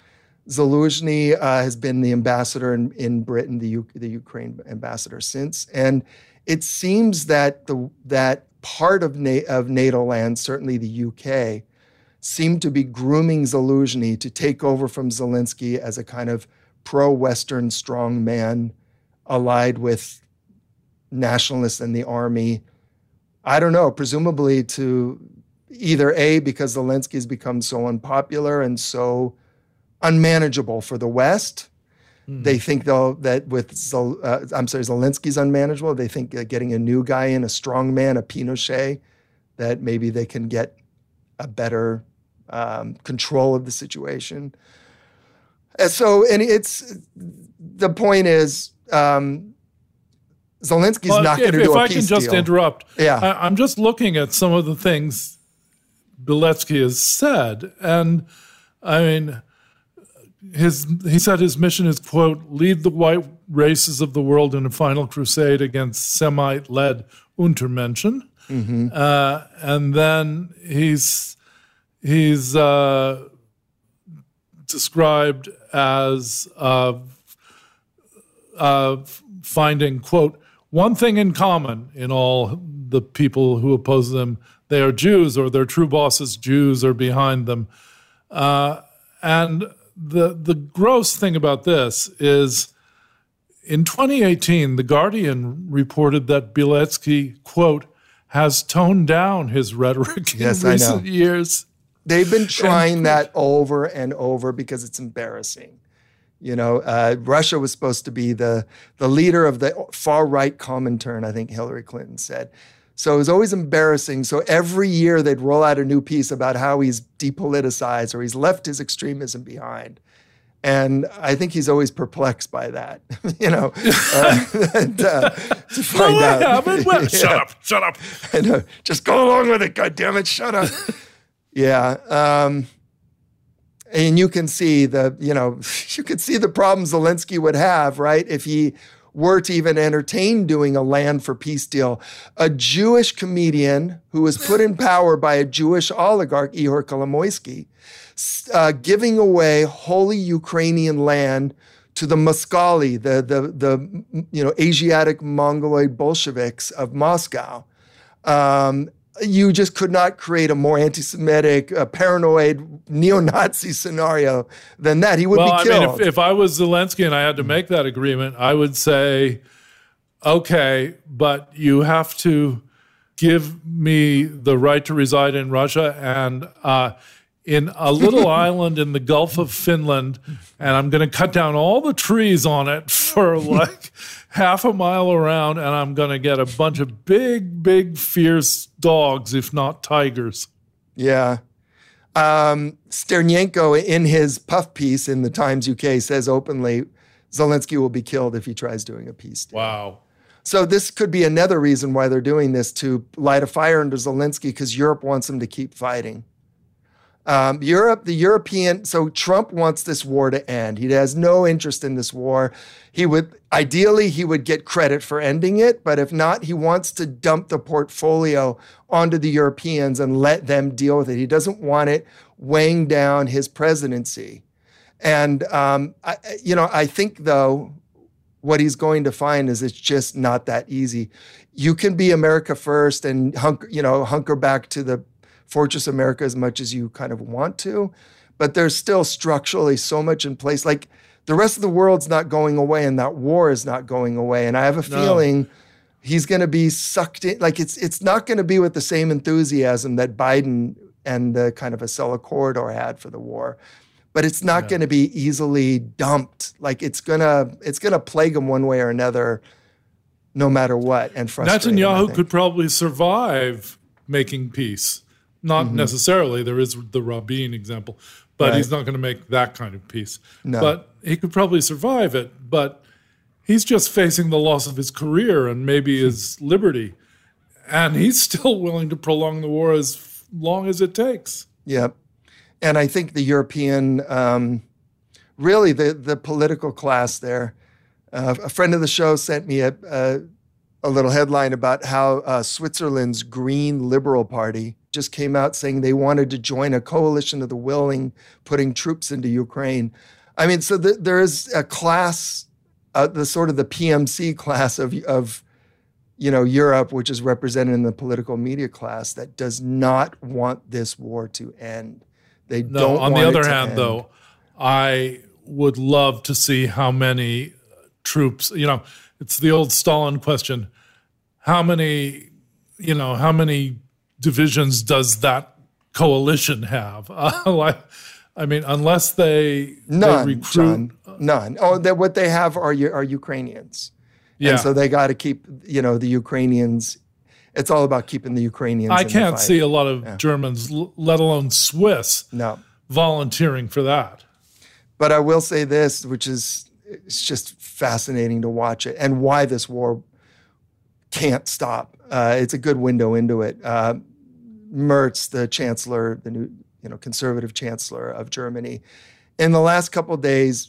A: Zaluzhny uh, has been the ambassador in, in Britain, the, U- the Ukraine ambassador since. And it seems that the that part of, Na- of NATO land, certainly the U K, seemed to be grooming Zaluzhny to take over from Zelensky as a kind of pro-Western strongman allied with nationalists in the army, I don't know, presumably to either A, because Zelensky's become so unpopular and so unmanageable for the West. Mm. They think, though, that with, Zel, uh, I'm sorry, Zelensky's unmanageable. They think uh, getting a new guy in, a strong man, a Pinochet, that maybe they can get a better um, control of the situation. And so, and it's, the point is, um, Zelensky's well, not going to do
B: if
A: a
B: I
A: peace
B: can just
A: deal.
B: interrupt,
A: yeah.
B: I, I'm just looking at some of the things Bielecki has said, and I mean, his he said his mission is, quote, lead the white races of the world in a final crusade against Semite-led Untermenschen, mm-hmm. uh, and then he's he's uh, described as uh, uh, finding, quote, one thing in common in all the people who oppose them: they are Jews, or their true bosses, Jews, are behind them. Uh, and the the gross thing about this is, in twenty eighteen, The Guardian reported that Bielecki, quote, has toned down his rhetoric
A: yes,
B: in recent
A: I know.
B: years.
A: They've been trying and, that over and over because it's embarrassing. You know, uh, Russia was supposed to be the, the leader of the far-right Comintern, I think Hillary Clinton said. So it was always embarrassing. So every year they'd roll out a new piece about how he's depoliticized or he's left his extremism behind. And I think he's always perplexed by that, you know, uh, and, uh, to find
B: no,
A: out.
B: I haven't. Well, shut up, shut up.
A: I know. Just go along with it, goddammit, shut up. yeah. Um, and you can see the, you know, you could see the problems Zelensky would have, right, if he were to even entertain doing a land for peace deal. A Jewish comedian who was put in power by a Jewish oligarch, Ihor Kolomoisky, uh, giving away holy Ukrainian land to the Moskali, the, the, the you know, Asiatic Mongoloid Bolsheviks of Moscow. Um, you just could not create a more anti-Semitic, uh, paranoid, neo-Nazi scenario than that. He would
B: well,
A: be killed.
B: I mean, if, if I was Zelensky and I had to make that agreement, I would say, okay, but you have to give me the right to reside in Russia and uh, in a little island in the Gulf of Finland, and I'm going to cut down all the trees on it for like half a mile around, and I'm going to get a bunch of big, big, fierce dogs, if not tigers.
A: Yeah. Um, Sternyenko, in his puff piece in the Times U K, says openly, Zelensky will be killed if he tries doing a peace deal.
B: Wow.
A: So this could be another reason why they're doing this, to light a fire under Zelensky, because Europe wants him to keep fighting. Um, Europe, the European, so Trump wants this war to end. He has no interest in this war. He would, ideally, he would get credit for ending it, but if not, he wants to dump the portfolio onto the Europeans and let them deal with it. He doesn't want it weighing down his presidency. And, um, I, you know, I think, though, what he's going to find is it's just not that easy. You can be America first and hunker, you know, hunker back to the Fortress America as much as you kind of want to, but there's still structurally so much in place. Like, the rest of the world's not going away and that war is not going away. And I have a
B: no.
A: feeling he's going to be sucked in. Like, it's it's not going to be with the same enthusiasm that Biden and the kind of Acela corridor had for the war, but it's not yeah. going to be easily dumped. Like, it's gonna it's gonna plague him one way or another, no matter what. And frustrate
B: Netanyahu
A: him,
B: could probably survive making peace. Not mm-hmm. necessarily. There is the Rabin example, but right. he's not going to make that kind of peace.
A: No.
B: But he could probably survive it. But he's just facing the loss of his career and maybe his liberty. And he's still willing to prolong the war as long as it takes.
A: Yep. And I think the European, um, really the, the political class there, uh, a friend of the show sent me a, a, a little headline about how uh, Switzerland's Green Liberal Party just came out saying they wanted to join a coalition of the willing, putting troops into Ukraine. I mean, so the, there is a class, uh, the sort of the P M C class of, of, you know, Europe, which is represented in the political media class, that does not want this war to end. They
B: no,
A: don't
B: on
A: want
B: the other
A: it to
B: hand,
A: end.
B: though, I would love to see how many troops, you know, it's the old Stalin question, how many you know, how many divisions does that coalition have? Uh, like, I mean, unless they,
A: none,
B: they recruit.
A: John, none. Oh, that what they have are are Ukrainians.
B: Yeah.
A: And so they got to keep, you know, the Ukrainians. It's all about keeping the Ukrainians.
B: I
A: in
B: can't
A: the fight.
B: see a lot of
A: Yeah.
B: Germans, l- let alone Swiss,
A: No.
B: volunteering for that.
A: But I will say this, which is it's just fascinating to watch it and why this war can't stop. Uh, it's a good window into it. Uh, Merz, the chancellor, the new, you know, conservative chancellor of Germany, in the last couple of days,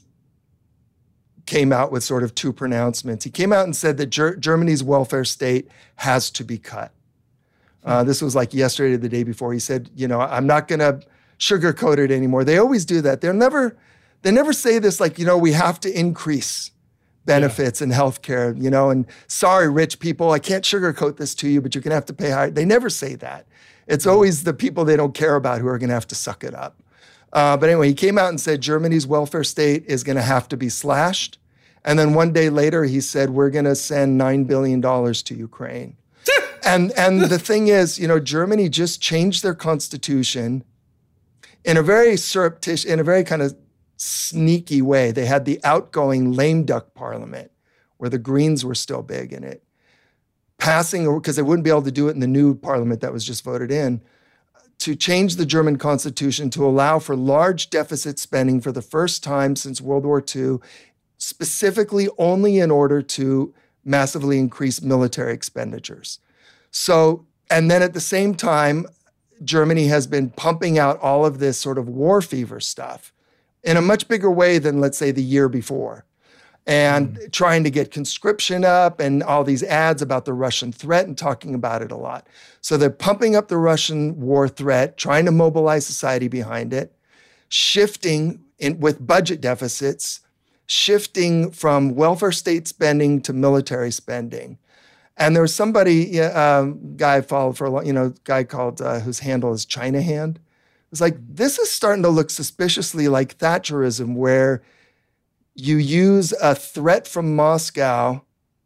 A: came out with sort of two pronouncements. He came out and said that Ger- Germany's welfare state has to be cut. Uh, this was like yesterday or the day before. He said, you know, I'm not going to sugarcoat it anymore. They always do that. They're never, they never say this like, you know, we have to increase benefits yeah. and healthcare, you know, and sorry, rich people, I can't sugarcoat this to you, but you're going to have to pay higher. They never say that. It's always the people they don't care about who are going to have to suck it up. Uh, but anyway, he came out and said Germany's welfare state is going to have to be slashed. And then one day later, he said, we're going to send nine billion dollars to Ukraine. and and the thing is, you know, Germany just changed their constitution in a very surreptitious, in a very kind of sneaky way. They had the outgoing lame duck parliament where the Greens were still big in it, passing, because they wouldn't be able to do it in the new parliament that was just voted in, to change the German constitution to allow for large deficit spending for the first time since World War Two, specifically only in order to massively increase military expenditures. So, and then at the same time, Germany has been pumping out all of this sort of war fever stuff in a much bigger way than, let's say, the year before. And mm. trying to get conscription up and all these ads about the Russian threat and talking about it a lot. So they're pumping up the Russian war threat, trying to mobilize society behind it, shifting in, with budget deficits, shifting from welfare state spending to military spending. And there was somebody, um, guy I followed for a long, you know, guy called, uh, whose handle is China Hand. It's like, this is starting to look suspiciously like Thatcherism, where you use a threat from Moscow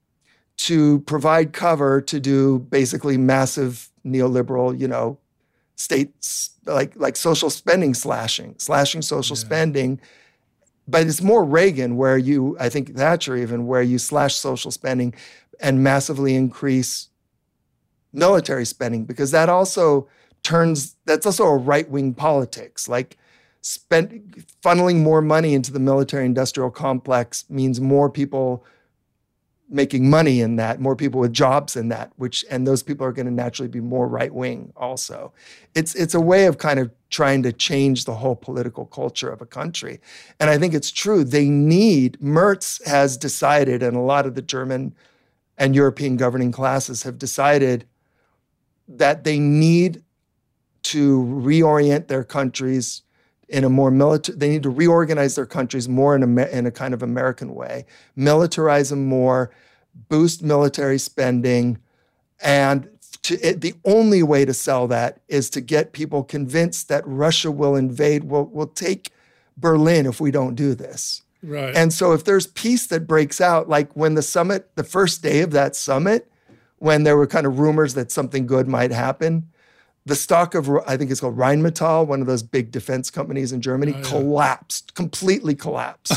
A: to provide cover to do basically massive neoliberal, you know, states, like, like social spending slashing, slashing social yeah. spending. But it's more Reagan, where you, I think Thatcher even, where you slash social spending and massively increase military spending, because that also turns, that's also a right-wing politics. Like spend, funneling more money into the military-industrial complex means more people making money in that, more people with jobs in that, which, and those people are going to naturally be more right-wing also. It's, it's a way of kind of trying to change the whole political culture of a country. And I think it's true. They need, Merz has decided, and a lot of the German and European governing classes have decided that they need to reorient their countries in a more military, they need to reorganize their countries more in a, in a kind of American way, militarize them more, boost military spending. And to, it, the only way to sell that is to get people convinced that Russia will invade, will, will take Berlin if we don't do this.
B: Right.
A: And so if there's peace that breaks out, like when the summit, the first day of that summit, when there were kind of rumors that something good might happen, the stock of, I think it's called Rheinmetall, one of those big defense companies in Germany, oh, yeah. collapsed, completely collapsed.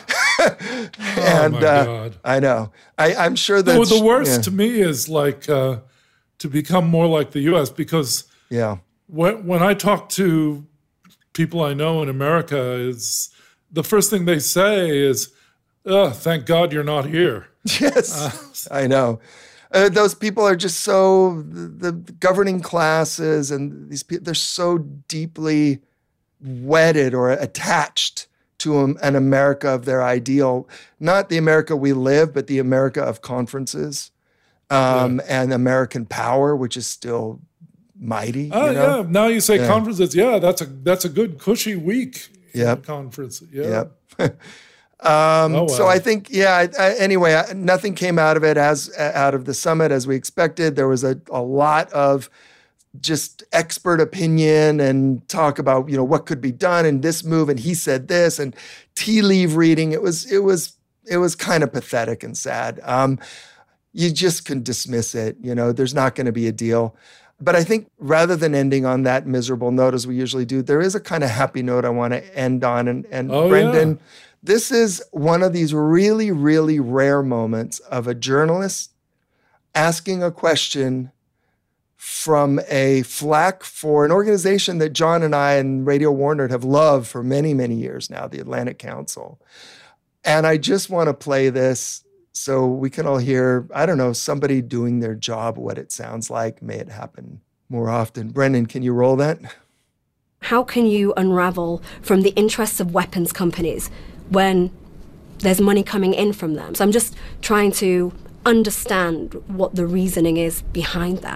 A: and
B: oh my
A: uh,
B: God.
A: I know. I, I'm sure that
B: well, the worst
A: yeah.
B: to me is like uh, to become more like the U S, because
A: yeah.
B: when when I talk to people I know in America, is the first thing they say is, "Oh, thank God you're not here."
A: Yes, uh, I know. Uh, those people are just so, the, the governing classes and these people, they're so deeply wedded or attached to um, an America of their ideal, not the America we live, but the America of conferences um, yeah. and American power, which is still mighty.
B: Oh,
A: you know?
B: yeah. Now you say
A: yeah. conferences.
B: Yeah, that's a that's a good cushy week.
A: Yep.
B: Conference. Yeah.
A: Yep. Um,
B: oh, wow.
A: So I think, yeah, I, I, anyway, I, nothing came out of it as out of the summit as we expected. There was a, a lot of just expert opinion and talk about, you know, what could be done in this move. And he said this and tea leaf reading. It was, it was, it was kind of pathetic and sad. Um, you just can dismiss it. You know, there's not going to be a deal. But I think rather than ending on that miserable note, as we usually do, there is a kind of happy note I want to end on. And, and
B: oh,
A: Brendan,
B: yeah.
A: this is one of these really, really rare moments of a journalist asking a question from a flack for an organization that John and I and Radio Warner have loved for many, many years now, the Atlantic Council. And I just want to play this so we can all hear, I don't know, somebody doing their job, what it sounds like. May it happen more often. Brendan, can you roll that?
C: How can you unravel from the interests of weapons companies when there's money coming in from them? So I'm just trying to understand what the reasoning is behind that.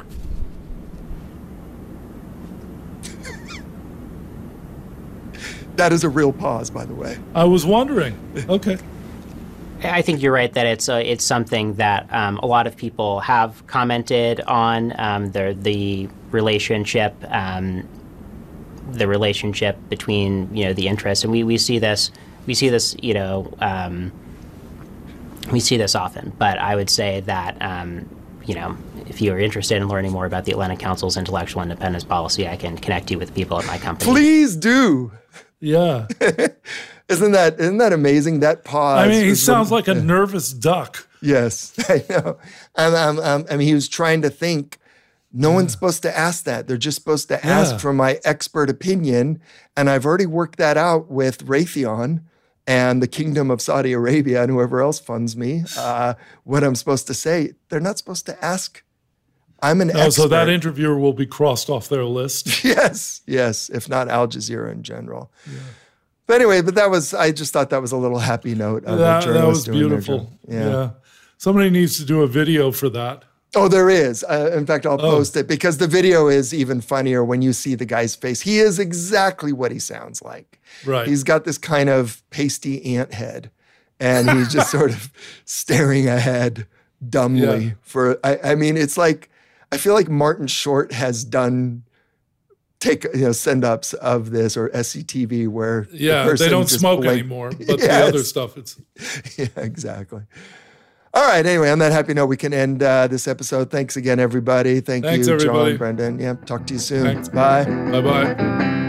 A: That is a real pause, by the way.
B: I was wondering. Okay.
D: I think you're right that it's uh, it's something that um, a lot of people have commented on, um, the the relationship, um, the relationship between, you know, the interests, and we, we see this we see this you know um, we see this often. But I would say that um, you know, if you are interested in learning more about the Atlantic Council's intellectual independence policy, I can connect you with people at my company.
A: Please do.
B: Yeah.
A: Isn't that isn't that amazing? That pause.
B: I mean, he
A: was
B: sounds
A: one-
B: like a nervous duck.
A: Yes, I know. And um, um, I mean, he was trying to think. No one's supposed to ask that. They're just supposed to ask
B: Yeah.
A: for my expert opinion. And I've already worked that out with Raytheon and the Kingdom of Saudi Arabia and whoever else funds me. Uh, what I'm supposed to say. They're not supposed to ask. I'm an
B: Oh,
A: expert.
B: so that interviewer will be crossed off their list.
A: Yes, yes. If not Al Jazeera in general. Yeah. But anyway, but that was, I just thought that was a little happy note of
B: That,
A: a
B: that
A: journalist
B: was
A: doing their
B: beautiful.
A: job.
B: Yeah.
A: Yeah.
B: Somebody needs to do a video for that.
A: Oh, there is. Uh, in fact, I'll
B: Oh.
A: post it because the video is even funnier when you see the guy's face. He is exactly what he sounds like.
B: Right.
A: He's got this kind of pasty ant head and he's just sort of staring ahead dumbly
B: Yeah.
A: for, I, I mean, it's like, I feel like Martin Short has done take, you know, send-ups of this or S C T V where the
B: Yeah, they
A: person
B: don't
A: just
B: smoke
A: blink-
B: anymore, but the
A: Yes.
B: other stuff, it's
A: Yeah, exactly. All right. Anyway, on that happy note, we can end uh, this episode. Thanks again, everybody. Thank
B: Thanks,
A: you,
B: everybody.
A: John, Brendan. Yeah, talk to you soon.
B: Thanks.
A: Bye.
B: bye-bye.